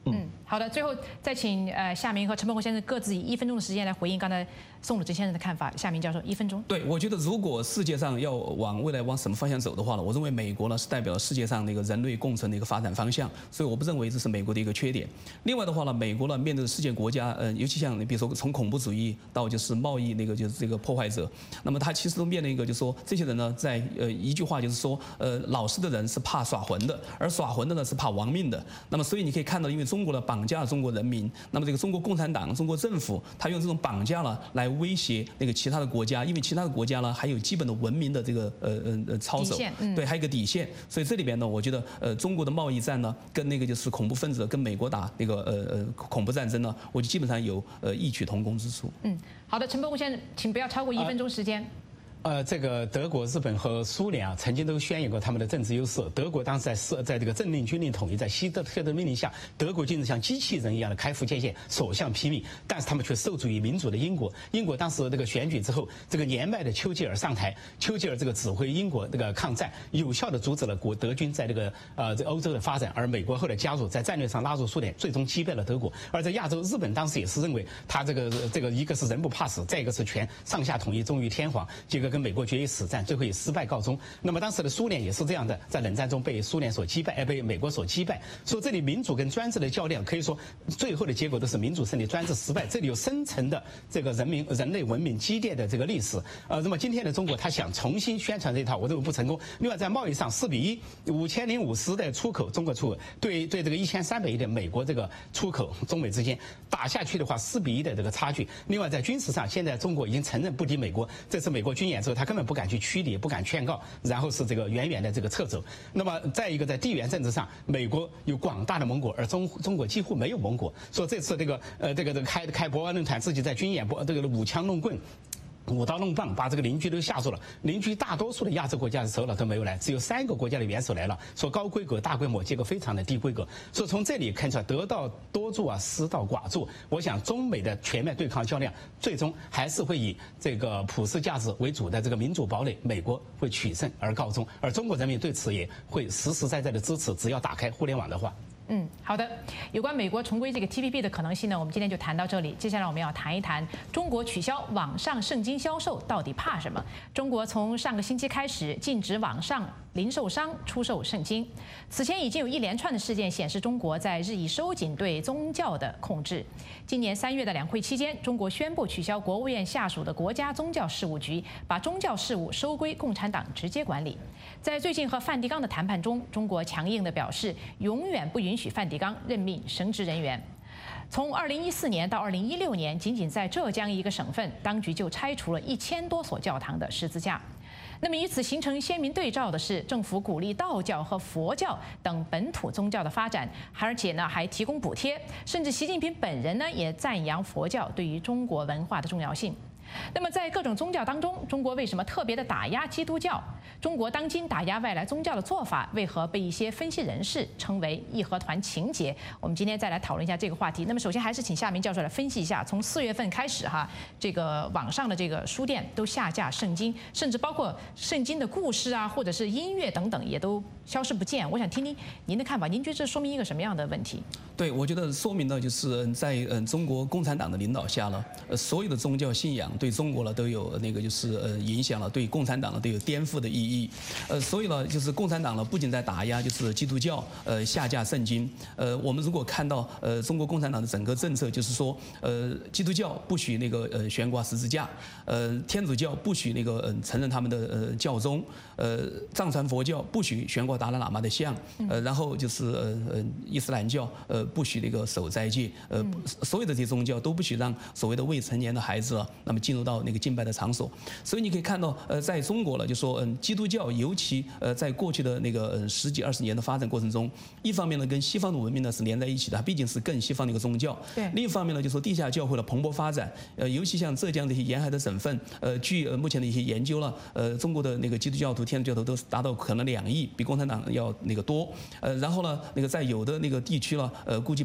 好的，最后再请夏明和陈伯宏先生各自以1分钟的时间来回应刚才宋鲁之先生的看法。夏明教授，1分钟。 对，我觉得如果世界上要未来往什么方向走的话呢，我认为美国呢是代表世界上那个人类共存的一个发展方向，所以我不认为这是美国的一个缺点。另外的话呢，美国呢面对世界国家，尤其像你比如说从恐怖主义到就是贸易那个就是这个破坏者，那么他其实都面临一个就是说这些人呢在一句话就是说老实的人是怕耍混的，而耍混的呢是怕亡命的。那么所以你可以看到，因为中国呢绑架了中国人民，那么这个中国共产党、中国政府，他用这种绑架呢来威胁那个其他的国家，因为其他的国家呢还有基本的文明的这个操守，对，还有一个底线。所以这里边呢，我觉得中国的贸易战呢，跟那个就是恐怖分子跟美国打那个恐怖战争呢，我就基本上有异曲同工之处。 好的，陈伯宏先生，请不要超过1分钟时间。 这个德国、日本和苏联啊，曾经都宣扬过他们的政治优势。德国当时在这个政令军令统一，在希特勒命令下，德国军人像机器人一样的开赴前线，所向披靡。但是他们却受助于民主的英国。英国当时这个选举之后，这个年迈的丘吉尔上台，丘吉尔这个指挥英国这个抗战，有效的阻止了德军在这个欧洲的发展。而美国后来加入，在战略上拉入苏联，最终击败了德国。而在亚洲，日本当时也是认为他这个一个是人不怕死，再一个是权上下统一忠于天皇，结果跟美国决一死战，最后以失败告终。那么当时的苏联也是这样的，在冷战中被苏联所击败，被美国所击败。所以这里民主跟专制的较量，可以说最后的结果都是民主胜利，专制失败。这里有深层的这个人类文明激烈的这个历史。那么今天的中国，他想重新宣传这一套，我认为不成功。另外在贸易上4比1，5050的出口，中国出口对这个1300亿的美国这个出口，中美之间打下去的话，4比1的这个差距。另外在军事上，现在中国已经承认不敌美国，这次美国军演之后，他根本不敢去驱离，不敢劝告，然后是这个远远的这个撤走。那么再一个，在地缘政治上，美国有广大的盟国，而中国几乎没有盟国。所以这次这个开博鳌论坛，自己在军演这个舞枪弄棍。舞刀弄棒，把这个邻居都吓住了。邻居大多数的亚洲国家的首脑都没有来，只有3个国家的元首来了，说高规格、大规模，结果非常的低规格。所以从这里看出来，得道多助啊，失道寡助。我想中美的全面对抗较量，最终还是会以这个普世价值为主的这个民主堡垒，美国会取胜而告终，而中国人民对此也会实实在在的支持。只要打开互联网的话。 好的。有关美国重归这个 TPP 的可能性呢，我们今天就谈到这里。接下来我们要谈一谈中国取消网上圣经销售到底怕什么？中国从上个星期开始禁止网上零售商出售圣经。此前已经有一连串的事件显示，中国在日益收紧对宗教的控制。今年3月的两会期间，中国宣布取消国务院下属的国家宗教事务局，把宗教事务收归共产党直接管理。在最近和梵蒂冈的谈判中，中国强硬地表示，永远不允许梵蒂冈任命神职人员。从2014年到2016年，仅仅在浙江一个省份，当局就拆除了1000多所教堂的十字架。那么与此形成鲜明对照的是，政府鼓励道教和佛教等本土宗教的发展，而且呢还提供补贴，甚至习近平本人呢也赞扬佛教对于中国文化的重要性。那么在各种宗教当中，中国为什么特别的打压基督教？中国当今打压外来宗教的做法，为何被一些分析人士称为义和团情节？我们今天再来讨论一下这个话题。那么首先还是请夏明教授来分析一下，从4月份开始这个网上的这个书店都下架圣经，甚至包括圣经的故事啊，或者是音乐等等，也都消失不见。我想听听您的看法，您觉得这说明一个什么样的问题？ 对，我觉得说明呢，就是在中国共产党的领导下呢，所有的宗教信仰对中国呢都有那个就是影响了，对共产党呢都有颠覆的意义。所以呢，就是共产党呢不仅在打压就是基督教，下架圣经。我们如果看到中国共产党的整个政策，就是说基督教不许那个悬挂十字架，天主教不许那个承认他们的教宗，藏传佛教不许悬挂达赖喇嘛的像，然后就是伊斯兰教不许那个守斋戒，所有的这些宗教都不许让所谓的未成年的孩子那么进入到那个敬拜的场所。所以你可以看到，在中国呢，就说基督教尤其在过去的那个10几20年的发展过程中，一方面呢跟西方的文明呢是连在一起的，它毕竟是更西方的一个宗教。 对。 另一方面呢，就说地下教会的蓬勃发展，尤其像浙江的一些沿海的省份，据目前的一些研究了，中国的那个基督教徒、天主教徒都达到可能2亿，比共产党要那个多。然后呢，那个在有的那个地区了，估计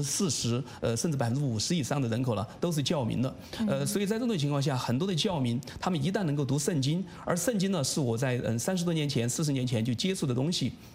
40%甚至50%以上的人口了都是教民的。所以在这种情况下，很多的教民他们一旦能够读圣经，而圣经呢是我在30多年前、40年前就接触的东西。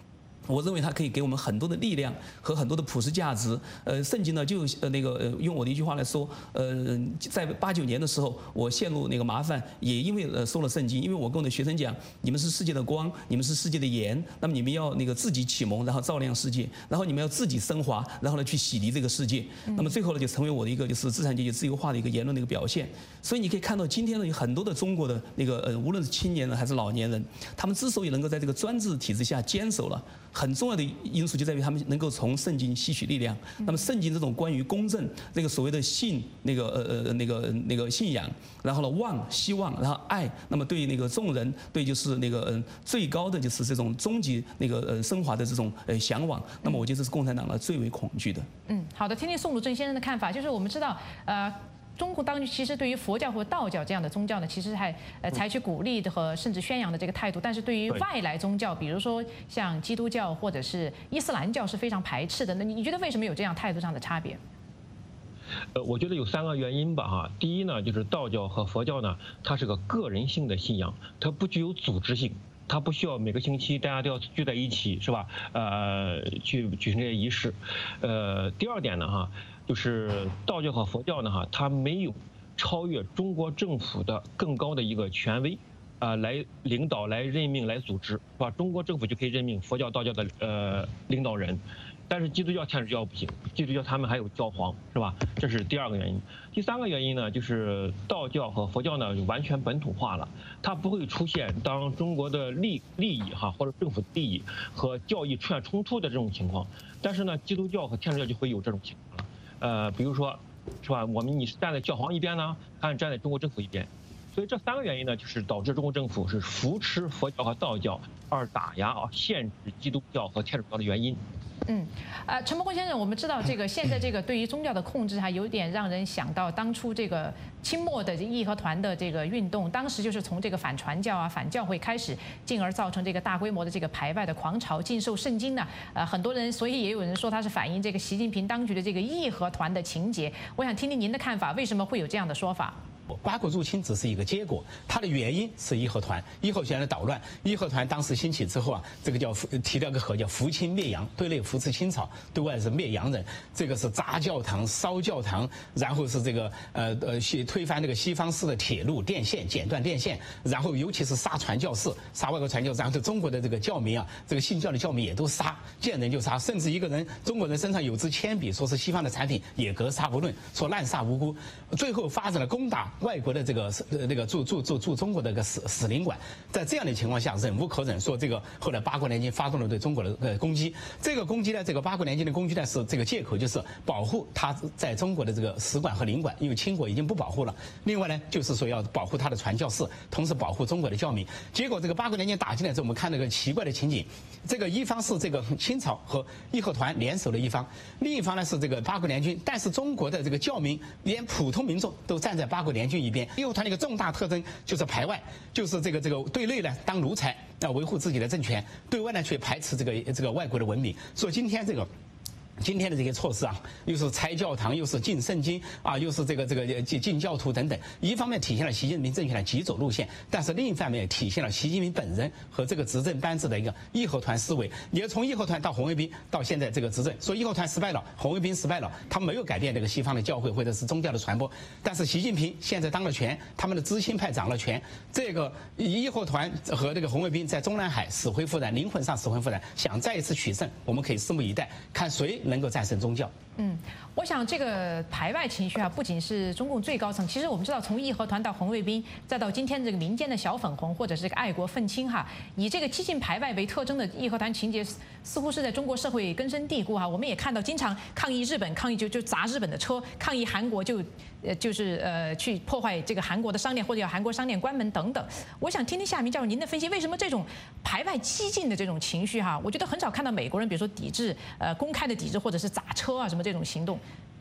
我认为它可以给我们很多的力量和很多的普世价值。圣经呢，就用我的一句话来说，在89年的时候，我陷入那个麻烦，也因为收了圣经，因为我跟我的学生讲，你们是世界的光，你们是世界的盐，那么你们要自己启蒙，然后照亮世界，然后你们要自己升华，然后呢去洗涤这个世界。那么最后呢，就成为我的一个资产阶级自由化的一个言论的一个表现。所以你可以看到，今天呢有很多的中国的无论是青年人还是老年人，他们之所以能够在这个专制体制下坚守了。很重要的因素就在于他们能够从圣经吸取力量。那么圣经这种关于公正这个所谓的信信仰，然后呢希望，然后爱，那么对众人，对最高的这种终极升华的这种向往。那么我觉得这是共产党呢最为恐惧的。 好的，听听宋鲁正先生的看法，就是我们知道中国当局其实对于佛教或道教这样的宗教呢，其实还采取鼓励的和甚至宣扬的这个态度，但是对于外来宗教，比如说像基督教或者是伊斯兰教是非常排斥的。那你觉得为什么有这样态度上的差别？ 我觉得有3个原因吧哈。第一呢，就是道教和佛教呢，它是个个人性的信仰，它不具有组织性。它不需要每个星期大家都要聚在一起，是吧？去举行这些仪式。第二点呢，哈，就是道教和佛教呢，哈，它没有超越中国政府的更高的一个权威，来领导、来任命、来组织，是吧？中国政府就可以任命佛教、道教的领导人。但是基督教、天主教不行，基督教他们还有教皇，是吧？这是第2个原因。第3个原因呢，就是道教和佛教呢完全本土化了，它不会出现当中国的利益哈或者政府利益和教义出现冲突的这种情况。但是呢，基督教和天主教就会有这种情况了。比如说，是吧？你是站在教皇一边呢，还是站在中国政府一边？所以这3个原因呢，就是导致中国政府是扶持佛教和道教而打压限制基督教和天主教的原因。 陈伯公先生，我们知道现在对于宗教的控制有点让人想到当初清末的义和团的运动，当时就是从反传教反教会开始，进而造成大规模的排外的狂潮，禁售圣经呢，很多人，所以也有人说它是反映习近平当局的义和团的情节。我想听听您的看法，为什么会有这样的说法？ 八国入侵只是一个结果，它的原因是义和团的捣乱。义和团当时兴起之后这个提了个和叫扶清灭洋，对内扶持清朝，对外是灭洋人。这个是砸教堂、烧教堂，然后是推翻西方式的铁路、电线，剪断电线，然后尤其是杀传教士、杀外国传教士，然后中国的教民信教的教民也都杀，见人就杀，甚至一个人中国人身上有支铅笔，说是西方的产品，也格杀不论，说滥杀无辜，最后发展了攻打外国的驻中国的使领馆。在这样的情况下，忍无可忍，说后来八国联军发动了对中国的攻击。这个攻击呢，八国联军的攻击呢是借口，就是保护他在中国的使馆和领馆，因为清国已经不保护了。另外呢，就是说要保护他的传教士，同时保护中国的教民。结果八国联军打进来之后，我们看到个奇怪的情景，一方是清朝和义和团联手的一方，另一方呢是八国联军，但是中国的教民连普通民众都站在八国联军一边。义和团的一个重大特征就是排外，就是对内呢当奴才，要维护自己的政权，对外呢却排斥外国的文明。所以今天的这些措施又是拆教堂，又是禁圣经又是禁教徒等等。一方面体现了习近平政权的极左路线，但是另一方面也体现了习近平本人和执政班子的一个义和团思维。你要从义和团到红卫兵到现在执政，说义和团失败了，红卫兵失败了，他们没有改变西方的教会或者是宗教的传播。但是习近平现在当了权，他们的知青派掌了权，义和团和红卫兵在中南海死灰复燃，灵魂上死灰复燃，想再一次取胜，我们可以拭目以待，看谁能够战胜宗教。 我想这个排外情绪不仅是中共最高层，其实我们知道，从义和团到红卫兵，再到今天民间的小粉红或者是爱国愤青以激进排外为特征的义和团情节，似乎是在中国社会根深蒂固我们也看到，经常抗议日本，抗议就砸日本的车，抗议韩国就是去破坏韩国的商店，或者要韩国商店关门等等。我想听听夏明教授您的分析，为什么这种排外激进的这种情绪我觉得很少看到美国人，比如说抵制公开的抵制或者是砸车什么这种行动，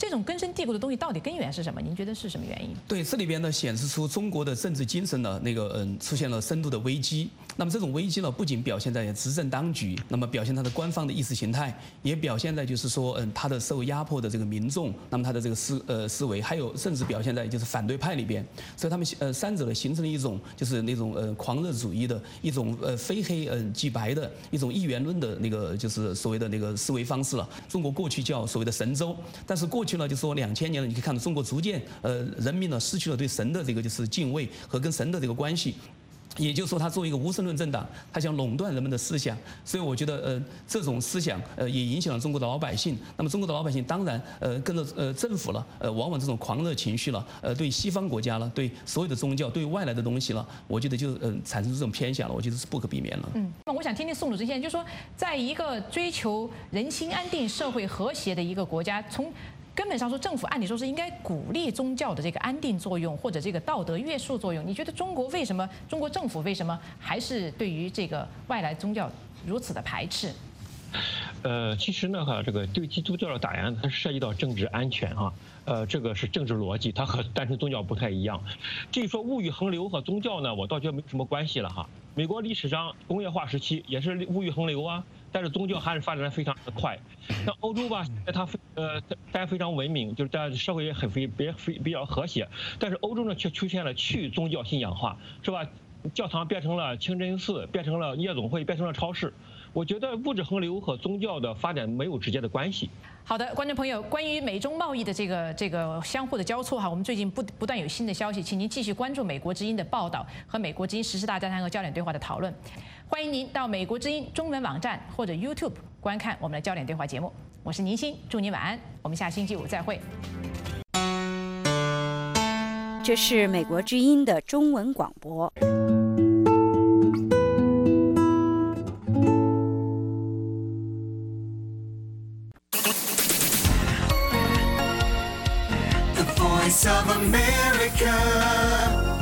这种根深蒂固的东西到底根源是什么？您觉得是什么原因？ 对，这里边呢显示出中国的政治精神呢出现了深度的危机。那么这种危机呢，不仅表现在执政当局，那么表现它的官方的意识形态，也表现在就是说它的受压迫的这个民众，那么它的这个思维，还有甚至表现在就是反对派里边。所以他们三者呢形成了一种就是那种狂热主义的一种非黑即白的一种一元论的那个就是所谓的那个思维方式了。中国过去叫所谓的神州，但是过去呢就说2000年了，你可以看到中国逐渐人民呢失去了对神的这个就是敬畏和跟神的这个关系。也就是说，他作为一个无神论政党，他想垄断人们的思想，所以我觉得这种思想也影响了中国的老百姓。那么中国的老百姓当然跟着政府了，往往这种狂热情绪了，对西方国家了，对所有的宗教，对外来的东西了，我觉得就产生这种偏向了，我觉得是不可避免了。 那我想听听宋主席现在就说，在一个追求人心安定、社会和谐的一个国家，从根本上说，政府按理说是应该鼓励宗教的这个安定作用或者这个道德约束作用。你觉得中国政府为什么还是对于这个外来宗教如此的排斥？ 其实呢，这个对基督教的打压，它涉及到政治安全哈。这个是政治逻辑，它和单纯宗教不太一样。至于说物欲横流和宗教呢，我倒觉得没什么关系了哈。美国历史上工业化时期也是物欲横流啊，但是宗教还是发展得非常的快。像欧洲吧，大家非常文明，就是大家社会也比较和谐，但是欧洲呢却出现了去宗教信仰化，是吧？教堂变成了清真寺，变成了夜总会，变成了超市。我觉得物质横流和宗教的发展没有直接的关系。 好的，观众朋友，关于美中贸易的这个相互的交错哈，我们最近不断有新的消息，请您继续关注美国之音的报道和美国之音时事大家谈和焦点对话的讨论。欢迎您到美国之音中文网站或者 YouTube 观看我们的焦点对话节目。我是宁欣，祝您晚安，我们下星期五再会。 这是美国之音的中文广播。 Voice of America